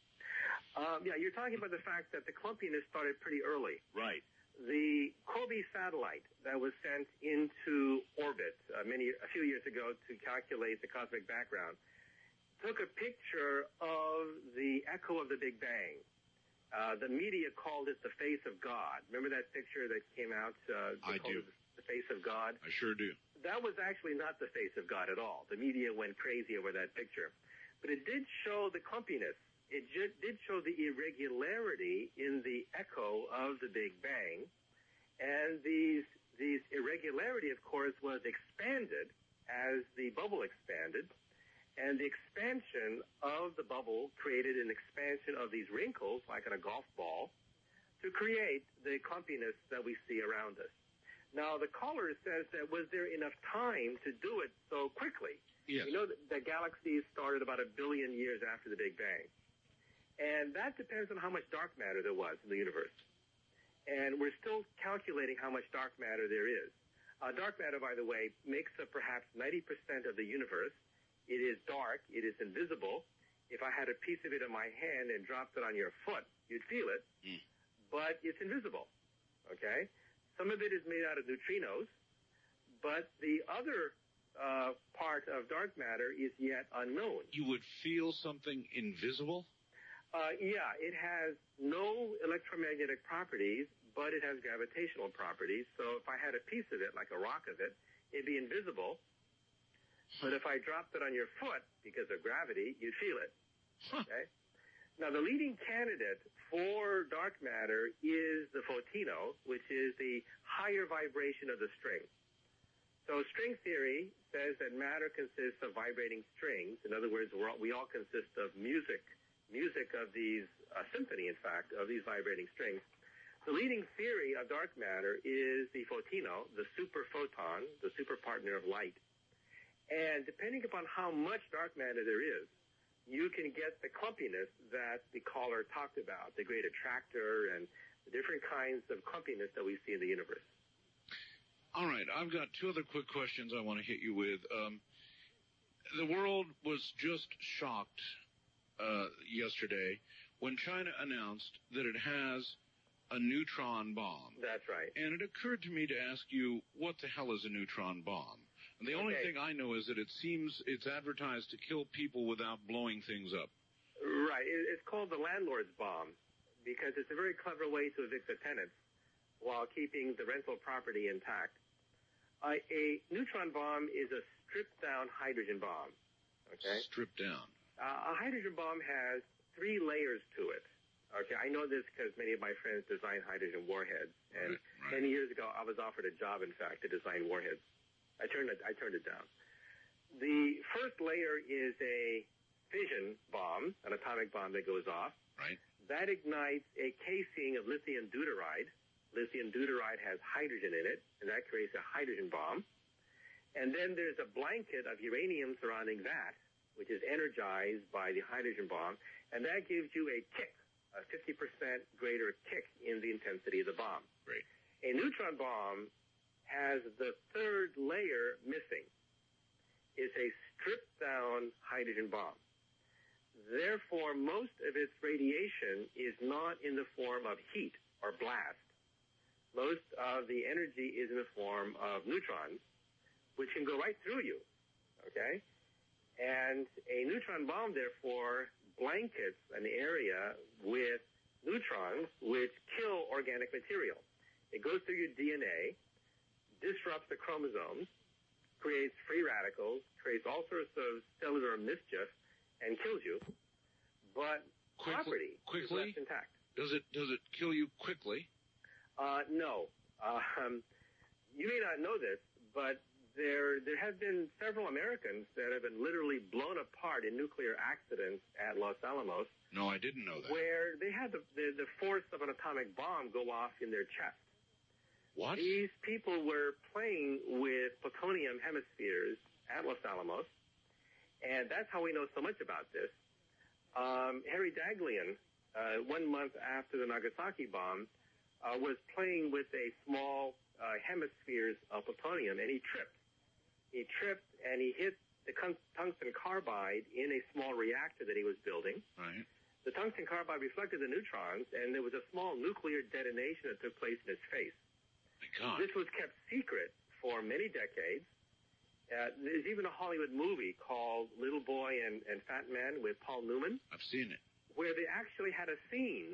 Yeah, you're talking about the fact that the clumpiness started pretty early. Right. The COBE satellite that was sent into orbit a few years ago to calculate the cosmic background took a picture of the echo of the Big Bang. The media called it the face of God. Remember that picture that came out? I do. The face of God? I sure do. That was actually not the face of God at all. The media went crazy over that picture. But it did show the clumpiness. It did show the irregularity in the echo of the Big Bang. And these irregularity, of course, was expanded as the bubble expanded. And the expansion of the bubble created an expansion of these wrinkles, like in a golf ball, to create the clumpiness that we see around us. Now, the caller says that was there enough time to do it so quickly? Yes. You know, the galaxies started about 1 billion years after the Big Bang. And that depends on how much dark matter there was in the universe. And we're still calculating how much dark matter there is. Dark matter, by the way, makes up perhaps 90% of the universe. It is dark. It is invisible. If I had a piece of it in my hand and dropped it on your foot, you'd feel it. But it's invisible. Okay? Some of it is made out of neutrinos. But the other part of dark matter is yet unknown. You would feel something invisible? Yeah, it has no electromagnetic properties, but it has gravitational properties. So if I had a piece of it, like a rock of it, it'd be invisible. But if I dropped it on your foot because of gravity, you'd feel it. Okay? Now, the leading candidate for dark matter is the photino, which is the higher vibration of the string. So string theory says that matter consists of vibrating strings. In other words, we all consist of music of these, symphony, in fact, of these vibrating strings. The leading theory of dark matter is the photino, the super photon, the super partner of light. And depending upon how much dark matter there is, you can get the clumpiness that the caller talked about, the great attractor and the different kinds of clumpiness that we see in the universe. All right, I've got two other quick questions I want to hit you with. The world was just shocked yesterday when China announced that it has a neutron bomb. That's right. And it occurred to me to ask you, what the hell is a neutron bomb? And the only thing I know is that it seems it's advertised to kill people without blowing things up. Right. It's called the landlord's bomb because it's a very clever way to evict the tenants while keeping the rental property intact. A neutron bomb is a stripped-down hydrogen bomb. Okay? Stripped down. A hydrogen bomb has 3 layers to it. Okay, I know this because many of my friends design hydrogen warheads, and many years ago I was offered a job, in fact, to design warheads. I turned it down. The first layer is a fission bomb, an atomic bomb that goes off. Right. That ignites a casing of lithium deuteride. Lithium deuteride has hydrogen in it, and that creates a hydrogen bomb. And then there's a blanket of uranium surrounding that, which is energized by the hydrogen bomb, and that gives you a kick, a 50% greater kick in the intensity of the bomb. Great. A neutron bomb has the third layer missing. It's a stripped-down hydrogen bomb. Therefore, most of its radiation is not in the form of heat or blast. Most of the energy is in the form of neutrons, which can go right through you, okay? And a neutron bomb, therefore, blankets an area with neutrons which kill organic material. It goes through your DNA, disrupts the chromosomes, creates free radicals, creates all sorts of cellular mischief, and kills you. But property is left intact. Does it kill you quickly? No. You may not know this, but there have been several Americans that have been literally blown apart in nuclear accidents at Los Alamos. No, I didn't know that. Where they had the force of an atomic bomb go off in their chest. What? These people were playing with plutonium hemispheres at Los Alamos, and that's how we know so much about this. Harry Daghlian, 1 month after the Nagasaki bomb, was playing with a small hemispheres of plutonium, and he tripped. He tripped, and he hit the tungsten carbide in a small reactor that he was building. Right. The tungsten carbide reflected the neutrons, and there was a small nuclear detonation that took place in his face. My God. This was kept secret for many decades. There's even a Hollywood movie called Little Boy and Fat Man with Paul Newman. I've seen it. Where they actually had this scene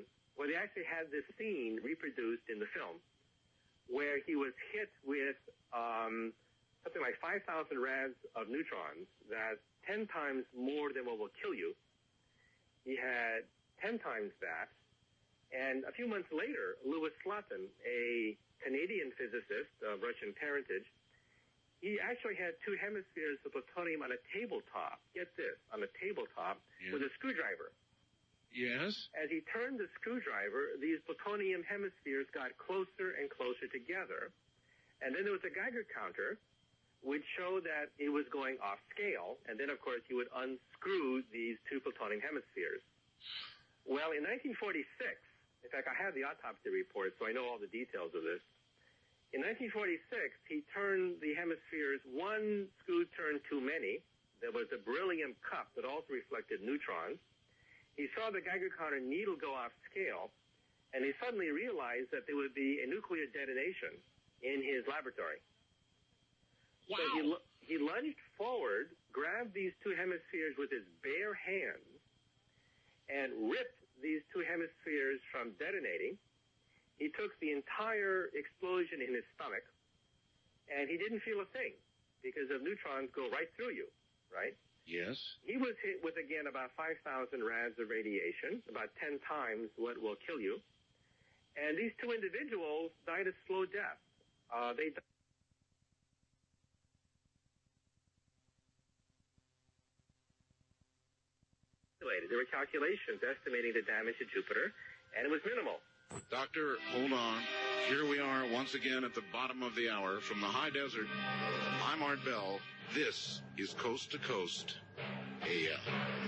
reproduced in the film, where he was hit with something like 5,000 rads of neutrons. That's 10 times more than what will kill you. He had 10 times that. And a few months later, Louis Slotin, a Canadian physicist of Russian parentage, he actually had 2 hemispheres of plutonium on a tabletop. Get this, on a tabletop with a screwdriver. Yes. As he turned the screwdriver, these plutonium hemispheres got closer and closer together. And then there was a Geiger counter, which showed that it was going off scale. And then, of course, you would unscrew these 2 plutonium hemispheres. Well, in 1946, in fact, I have the autopsy report, so I know all the details of this. In 1946, he turned the hemispheres 1 screw turn too many. There was a beryllium cup that also reflected neutrons. He saw the Geiger counter needle go off scale, and he suddenly realized that there would be a nuclear detonation in his laboratory. Wow. So he lunged forward, grabbed these 2 hemispheres with his bare hands, and ripped these two hemispheres from detonating. He took the entire explosion in his stomach, and he didn't feel a thing because the neutrons go right through you, right? Yes. He was hit with, again, about 5,000 rads of radiation, about 10 times what will kill you. And these two individuals died a slow death. They died. There were calculations estimating the damage to Jupiter, and it was minimal. Doctor, hold on. Here we are once again at the bottom of the hour from the high desert. I'm Art Bell. This is Coast to Coast AM.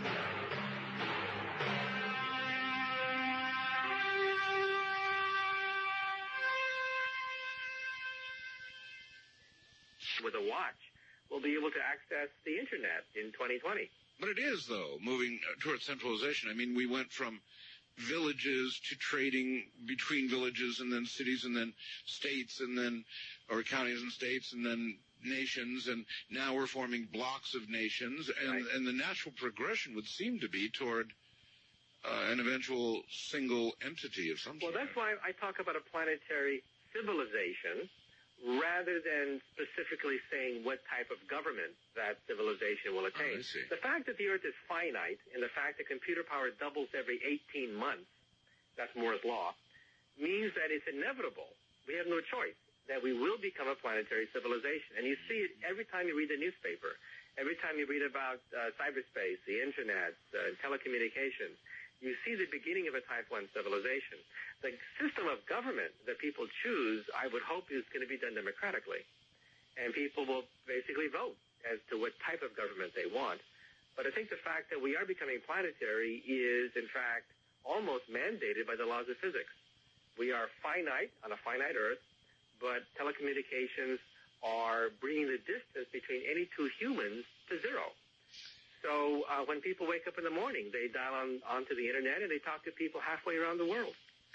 With a watch, we'll be able to access the internet in 2020. But it is, though, moving towards centralization. I mean, we went from villages to trading between villages and then cities and then states and then, or counties and states and then nations, and now we're forming blocks of nations, and, right. And the natural progression would seem to be toward an eventual single entity of some sort. Well, that's why I talk about a planetary civilization rather than specifically saying what type of government that civilization will attain. The fact that the Earth is finite and the fact that computer power doubles every 18 months, that's Moore's law, means that it's inevitable. We have no choice, that we will become a planetary civilization. And you see it every time you read the newspaper, every time you read about cyberspace, the internet, telecommunications. You see the beginning of a Type 1 civilization. The system of government that people choose, I would hope, is going to be done democratically. And people will basically vote as to what type of government they want. But I think the fact that we are becoming planetary is, in fact, almost mandated by the laws of physics. We are finite on a finite Earth, but telecommunications are bringing the distance between any two humans to zero. So when people wake up in the morning, they dial onto the internet and they talk to people halfway around the world.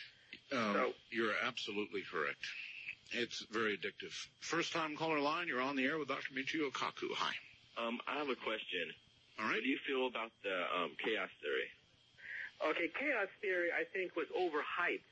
You're absolutely correct. It's very addictive. First-time caller line, you're on the air with Dr. Michio Kaku. Hi. I have a question. All right. What do you feel about the chaos theory? Okay, chaos theory, I think, was overhyped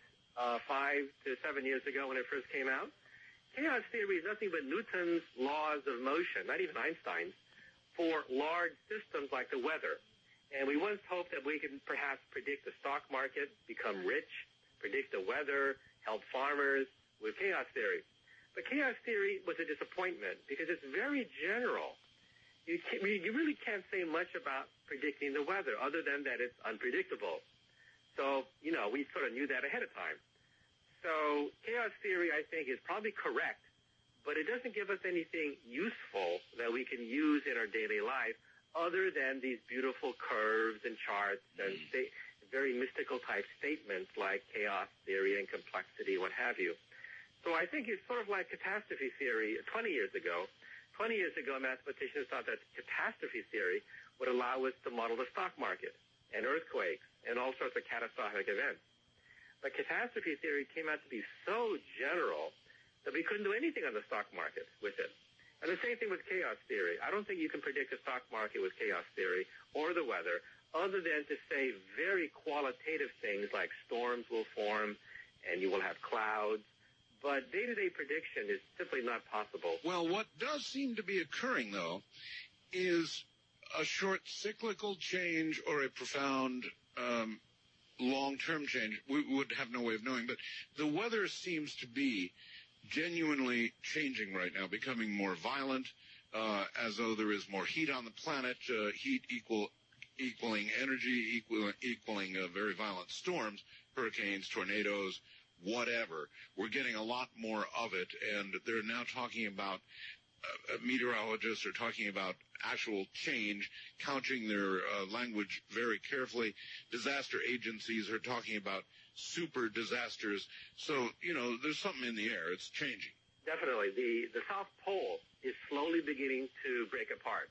5 to 7 years ago when it first came out. Chaos theory is nothing but Newton's laws of motion, not even Einstein's, for large systems like the weather. And we once hoped that we could perhaps predict the stock market, become rich, predict the weather, help farmers with chaos theory. But chaos theory was a disappointment because it's very general. You really can't say much about predicting the weather other than that it's unpredictable. So, we sort of knew that ahead of time. So chaos theory, I think, is probably correct, but it doesn't give us anything useful that we can use in our daily life other than these beautiful curves and charts and very mystical type statements like chaos theory and complexity, what have you. So I think it's sort of like catastrophe theory 20 years ago. 20 years ago, mathematicians thought that catastrophe theory would allow us to model the stock market and earthquakes and all sorts of catastrophic events. But catastrophe theory came out to be so general that we couldn't do anything on the stock market with it. And the same thing with chaos theory. I don't think you can predict the stock market with chaos theory or the weather other than to say very qualitative things like storms will form and you will have clouds. But day-to-day prediction is simply not possible. Well, what does seem to be occurring, though, is a short cyclical change or a profound long-term change. We would have no way of knowing, but the weather seems to be genuinely changing right now, becoming more violent, as though there is more heat on the planet, heat equaling energy, equaling very violent storms, hurricanes, tornadoes, whatever. We're getting a lot more of it, and they're now talking about, meteorologists are talking about actual change, counting their language very carefully. Disaster agencies are talking about super disasters. So, there's something in the air. It's changing. Definitely. The South Pole is slowly beginning to break apart.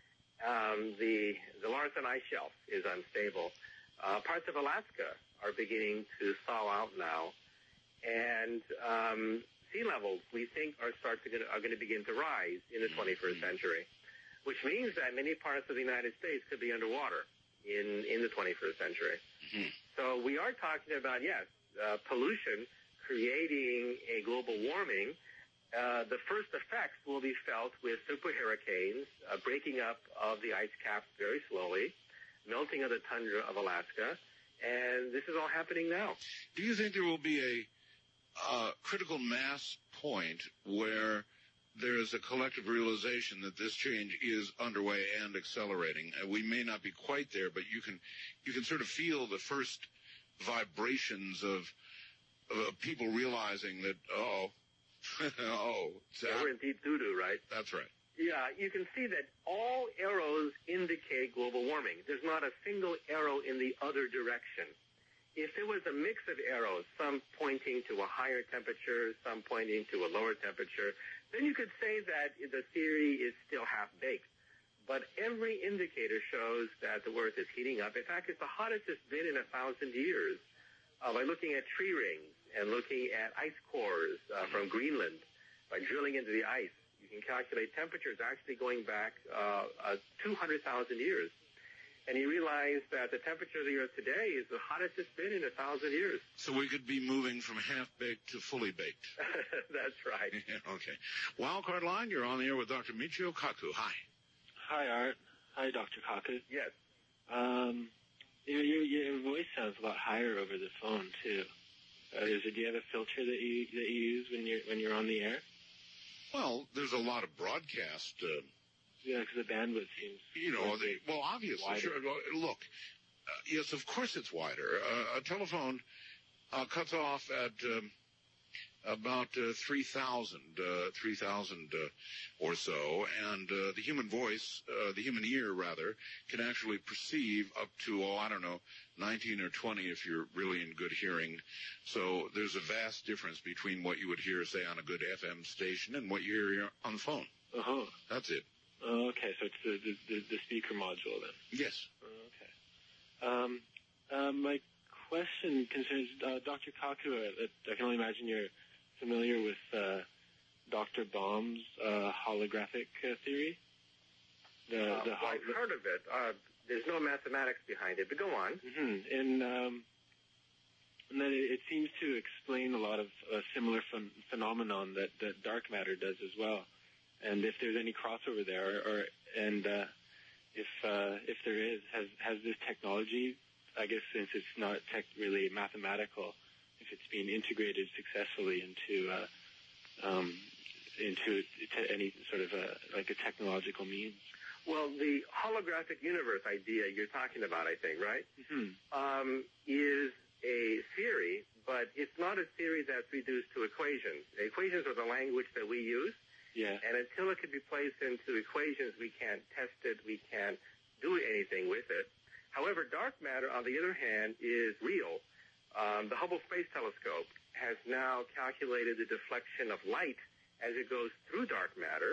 The Laurentian ice shelf is unstable. Parts of Alaska are beginning to thaw out now. And sea levels, we think, are going to begin to rise in the 21st century, which means that many parts of the United States could be underwater in the 21st century. Mm-hmm. So we are talking about, yes, pollution creating a global warming. The first effects will be felt with super hurricanes, breaking up of the ice caps very slowly, melting of the tundra of Alaska, and this is all happening now. Do you think there will be a critical mass point where there is a collective realization that this change is underway and accelerating? We may not be quite there, but you can sort of feel the first vibrations of people realizing that, we're in deep doo-doo, right? That's right. Yeah, you can see that all arrows indicate global warming. There's not a single arrow in the other direction. If it was a mix of arrows, some pointing to a higher temperature, some pointing to a lower temperature, then you could say that the theory is still half-baked. But every indicator shows that the Earth is heating up. In fact, it's the hottest it's been in 1,000 years. By looking at tree rings and looking at ice cores from Greenland, by drilling into the ice, you can calculate temperatures actually going back 200,000 years. And you realize that the temperature of the Earth today is the hottest it's been in 1,000 years. So we could be moving from half-baked to fully baked. That's right. Okay. Wildcard line, you're on the air with Dr. Michio Kaku. Hi. Hi, Art. Hi, Dr. Kaku. Yes. Your voice sounds a lot higher over the phone too. Do you have a filter that you use when you're on the air? Well, there's a lot of broadcast. Yeah, because the bandwidth seems. Obviously, wider. sure. Look, yes, of course it's wider. A telephone cuts off at about 3,000 or so, and the human voice, the human ear rather, can actually perceive up to 19 or 20 if you're really in good hearing. So there's a vast difference between what you would hear, say, on a good FM station and what you hear on the phone. Uh-huh. That's it. Oh, okay, so it's the speaker module then. Yes. Okay. My question concerns Dr. Kaku. I can only imagine you're familiar with Dr. Bohm's holographic theory. I've heard of it. There's no mathematics behind it, but go on. Mm-hmm. And then it seems to explain a lot of similar phenomenon that dark matter does as well. And if there's any crossover there, if there is, has this technology, I guess since it's not really mathematical, if it's being integrated successfully into any sort of a technological means? Well, the holographic universe idea you're talking about, I think, right? Mm-hmm. Is a theory, but it's not a theory that's reduced to equations. Equations are the language that we use. Yeah. And until it can be placed into equations, we can't test it, we can't do anything with it. However, dark matter, on the other hand, is real. The Hubble Space Telescope has now calculated the deflection of light as it goes through dark matter.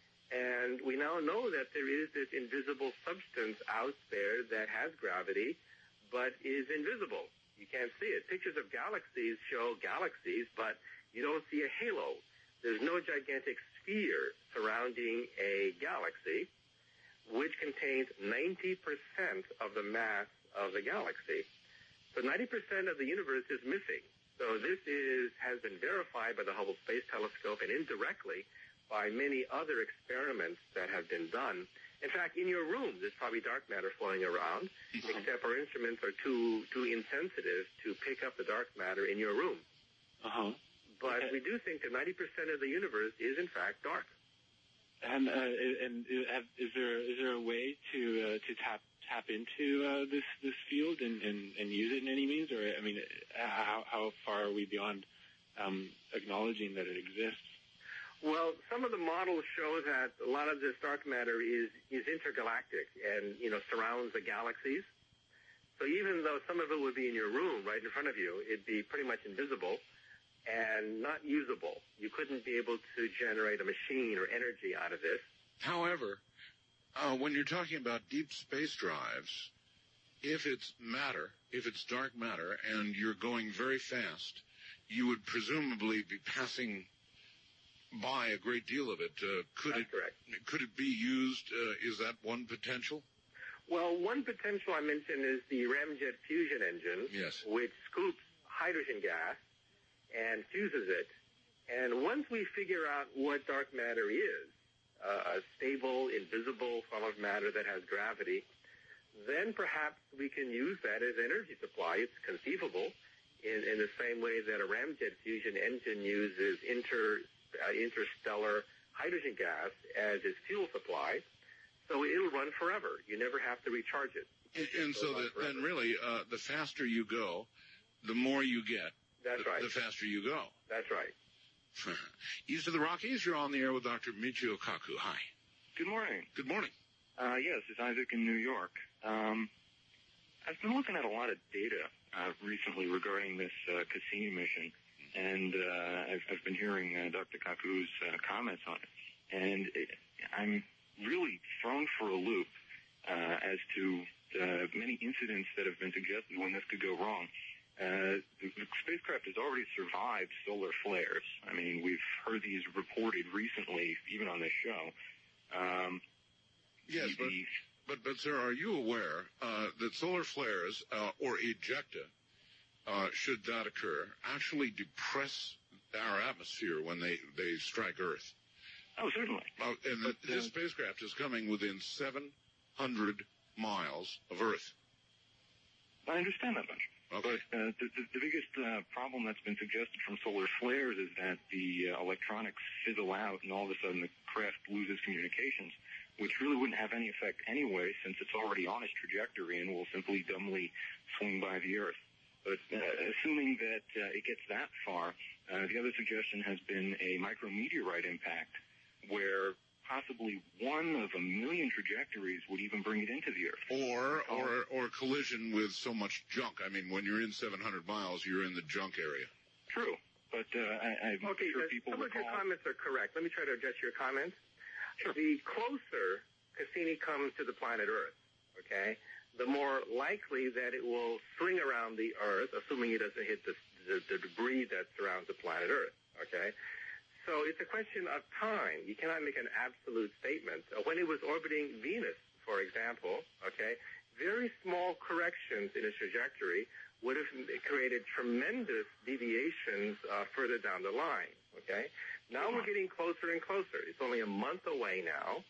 And we now know that there is this invisible substance out there that has gravity, but is invisible. You can't see it. Pictures of galaxies show galaxies, but you don't see a halo. There's no gigantic sphere surrounding a galaxy, which contains 90% of the mass of the galaxy. So 90% of the universe is missing. So this has been verified by the Hubble Space Telescope and indirectly by many other experiments that have been done. In fact, in your room, there's probably dark matter flowing around, except our instruments are too insensitive to pick up the dark matter in your room. Uh-huh. But we do think that 90% of the universe is, in fact, dark. And is there a way to tap into this field and use it in any means? Or how far are we beyond acknowledging that it exists? Well, some of the models show that a lot of this dark matter is intergalactic and surrounds the galaxies. So even though some of it would be in your room, right in front of you, it'd be pretty much invisible and not usable. You couldn't be able to generate a machine or energy out of this. However, when you're talking about deep space drives, if it's matter, if it's dark matter, and you're going very fast, you would presumably be passing by a great deal of it. Could it be used? Is that one potential? Well, one potential I mentioned is the ramjet fusion engine, Yes. which scoops hydrogen gas and fuses it. And once we figure out what dark matter is, a stable, invisible form of matter that has gravity, then perhaps we can use that as energy supply. It's conceivable in the same way that a ramjet fusion engine uses interstellar hydrogen gas as its fuel supply. So it'll run forever. You never have to recharge it. And so then really, the faster you go, the more you get. That's right. The faster you go. That's right. East of the Rockies, you're on the air with Dr. Michio Kaku. Hi. Good morning. Good morning. Yes, it's Isaac in New York. I've been looking at a lot of data recently regarding this Cassini mission, and I've been hearing Dr. Kaku's comments on it. And I'm really thrown for a loop as to the many incidents that have been suggested when this could go wrong. The spacecraft has already survived solar flares. I mean, we've heard these reported recently, even on this show. Yes, but sir, are you aware that solar flares or ejecta, should that occur, actually depress our atmosphere when they strike Earth? Oh, certainly. And this spacecraft is coming within 700 miles of Earth. I understand that much. Okay. But the biggest problem that's been suggested from solar flares is that the electronics fizzle out and all of a sudden the craft loses communications, which really wouldn't have any effect anyway since it's already on its trajectory and will simply dumbly swing by the Earth. But assuming that it gets that far, the other suggestion has been a micrometeorite impact where possibly one of a million trajectories would even bring it into the Earth. Or collision with so much junk. I mean, when you're in 700 miles, you're in the junk area. True. But I'm sure people some of your comments are correct. Let me try to address your comments. Sure. The closer Cassini comes to the planet Earth, okay, the more likely that it will swing around the Earth, assuming it doesn't hit the debris that surrounds the planet Earth, okay? So it's a question of time. You cannot make an absolute statement. When it was orbiting Venus, for example, okay, very small corrections in its trajectory would have created tremendous deviations further down the line, okay? Now we're getting closer and closer. It's only a month away now.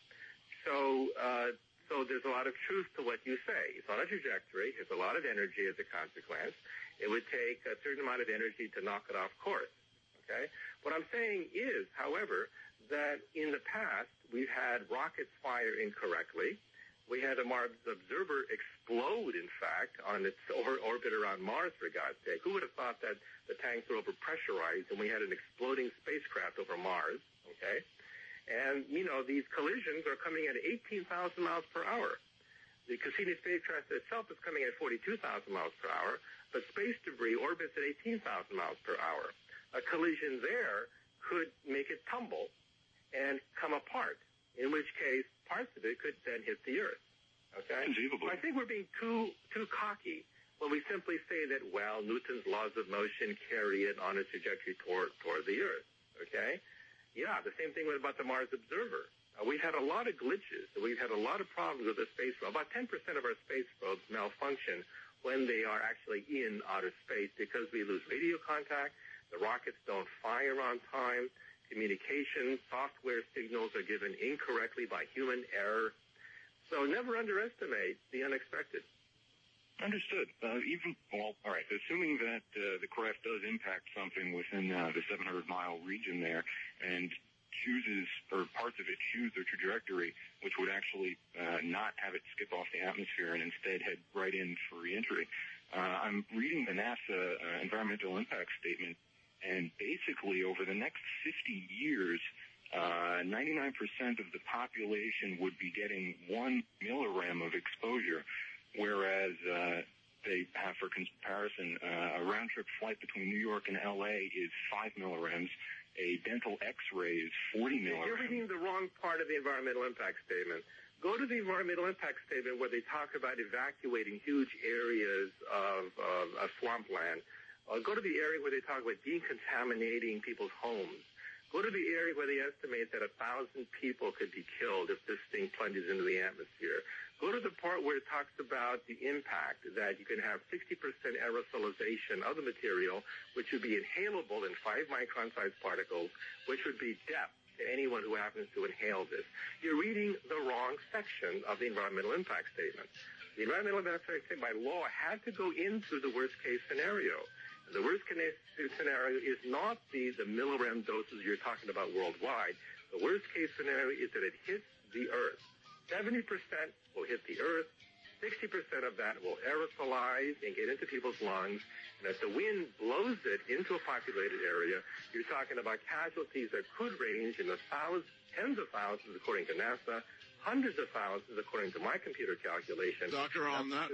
So there's a lot of truth to what you say. It's on a trajectory. It's a lot of energy as a consequence. It would take a certain amount of energy to knock it off course, okay? What I'm saying is, however, that in the past, we've had rockets fire incorrectly. We had a Mars observer explode, in fact, on its orbit around Mars, for God's sake. Who would have thought that the tanks were overpressurized and we had an exploding spacecraft over Mars, okay? And, you know, these collisions are coming at 18,000 miles per hour. The Cassini spacecraft itself is coming at 42,000 miles per hour, but space debris orbits at 18,000 miles per hour. A collision there could make it tumble and come apart, in which case parts of it could then hit the Earth. Okay? Conceivably. I think we're being too cocky when we simply say that, well, Newton's laws of motion carry it on a trajectory toward the Earth. Okay? Yeah, the same thing about the Mars observer. We've had a lot of glitches. We've had a lot of problems with the space probe. About 10% of our space probes malfunction when they are actually in outer space because we lose radio contact. The rockets don't fire on time. Communication, software signals are given incorrectly by human error. So never underestimate the unexpected. Understood. All right, assuming that the craft does impact something within the 700-mile region there and chooses, or parts of it choose their trajectory, which would actually not have it skip off the atmosphere and instead head right in for reentry. I'm reading the NASA environmental impact statement. And basically, over the next 50 years, 99% of the population would be getting 1 millirem of exposure, whereas they have, for comparison, a round-trip flight between New York and L.A. is 5 millirems. A dental X-ray is 40 millirems. You're reading the wrong part of the environmental impact statement. Go to the environmental impact statement where they talk about evacuating huge areas of swampland. Go to the area where they talk about decontaminating people's homes. Go to the area where they estimate that 1,000 people could be killed if this thing plunges into the atmosphere. Go to the part where it talks about the impact, that you can have 60% aerosolization of the material, which would be inhalable in 5-micron size particles, which would be death to anyone who happens to inhale this. You're reading the wrong section of the environmental impact statement. The environmental impact statement by law had to go into the worst case scenario. And the worst case scenario is not the millirem doses you're talking about worldwide. The worst case scenario is that it hits the earth. 70% will hit the earth, 60% of that will aerosolize and get into people's lungs, and if the wind blows it into a populated area, you're talking about casualties that could range in the thousands, tens of thousands according to NASA, hundreds of thousands according to my computer calculation. Doctor, on that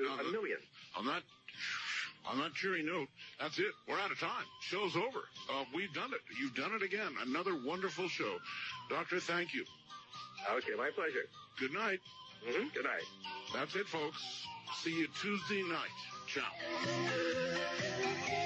cheery note, that's it. We're out of time. Show's over. We've done it. You've done it again. Another wonderful show. Doctor, thank you. Okay, my pleasure. Good night. Good night. That's it, folks. See you Tuesday night. Ciao.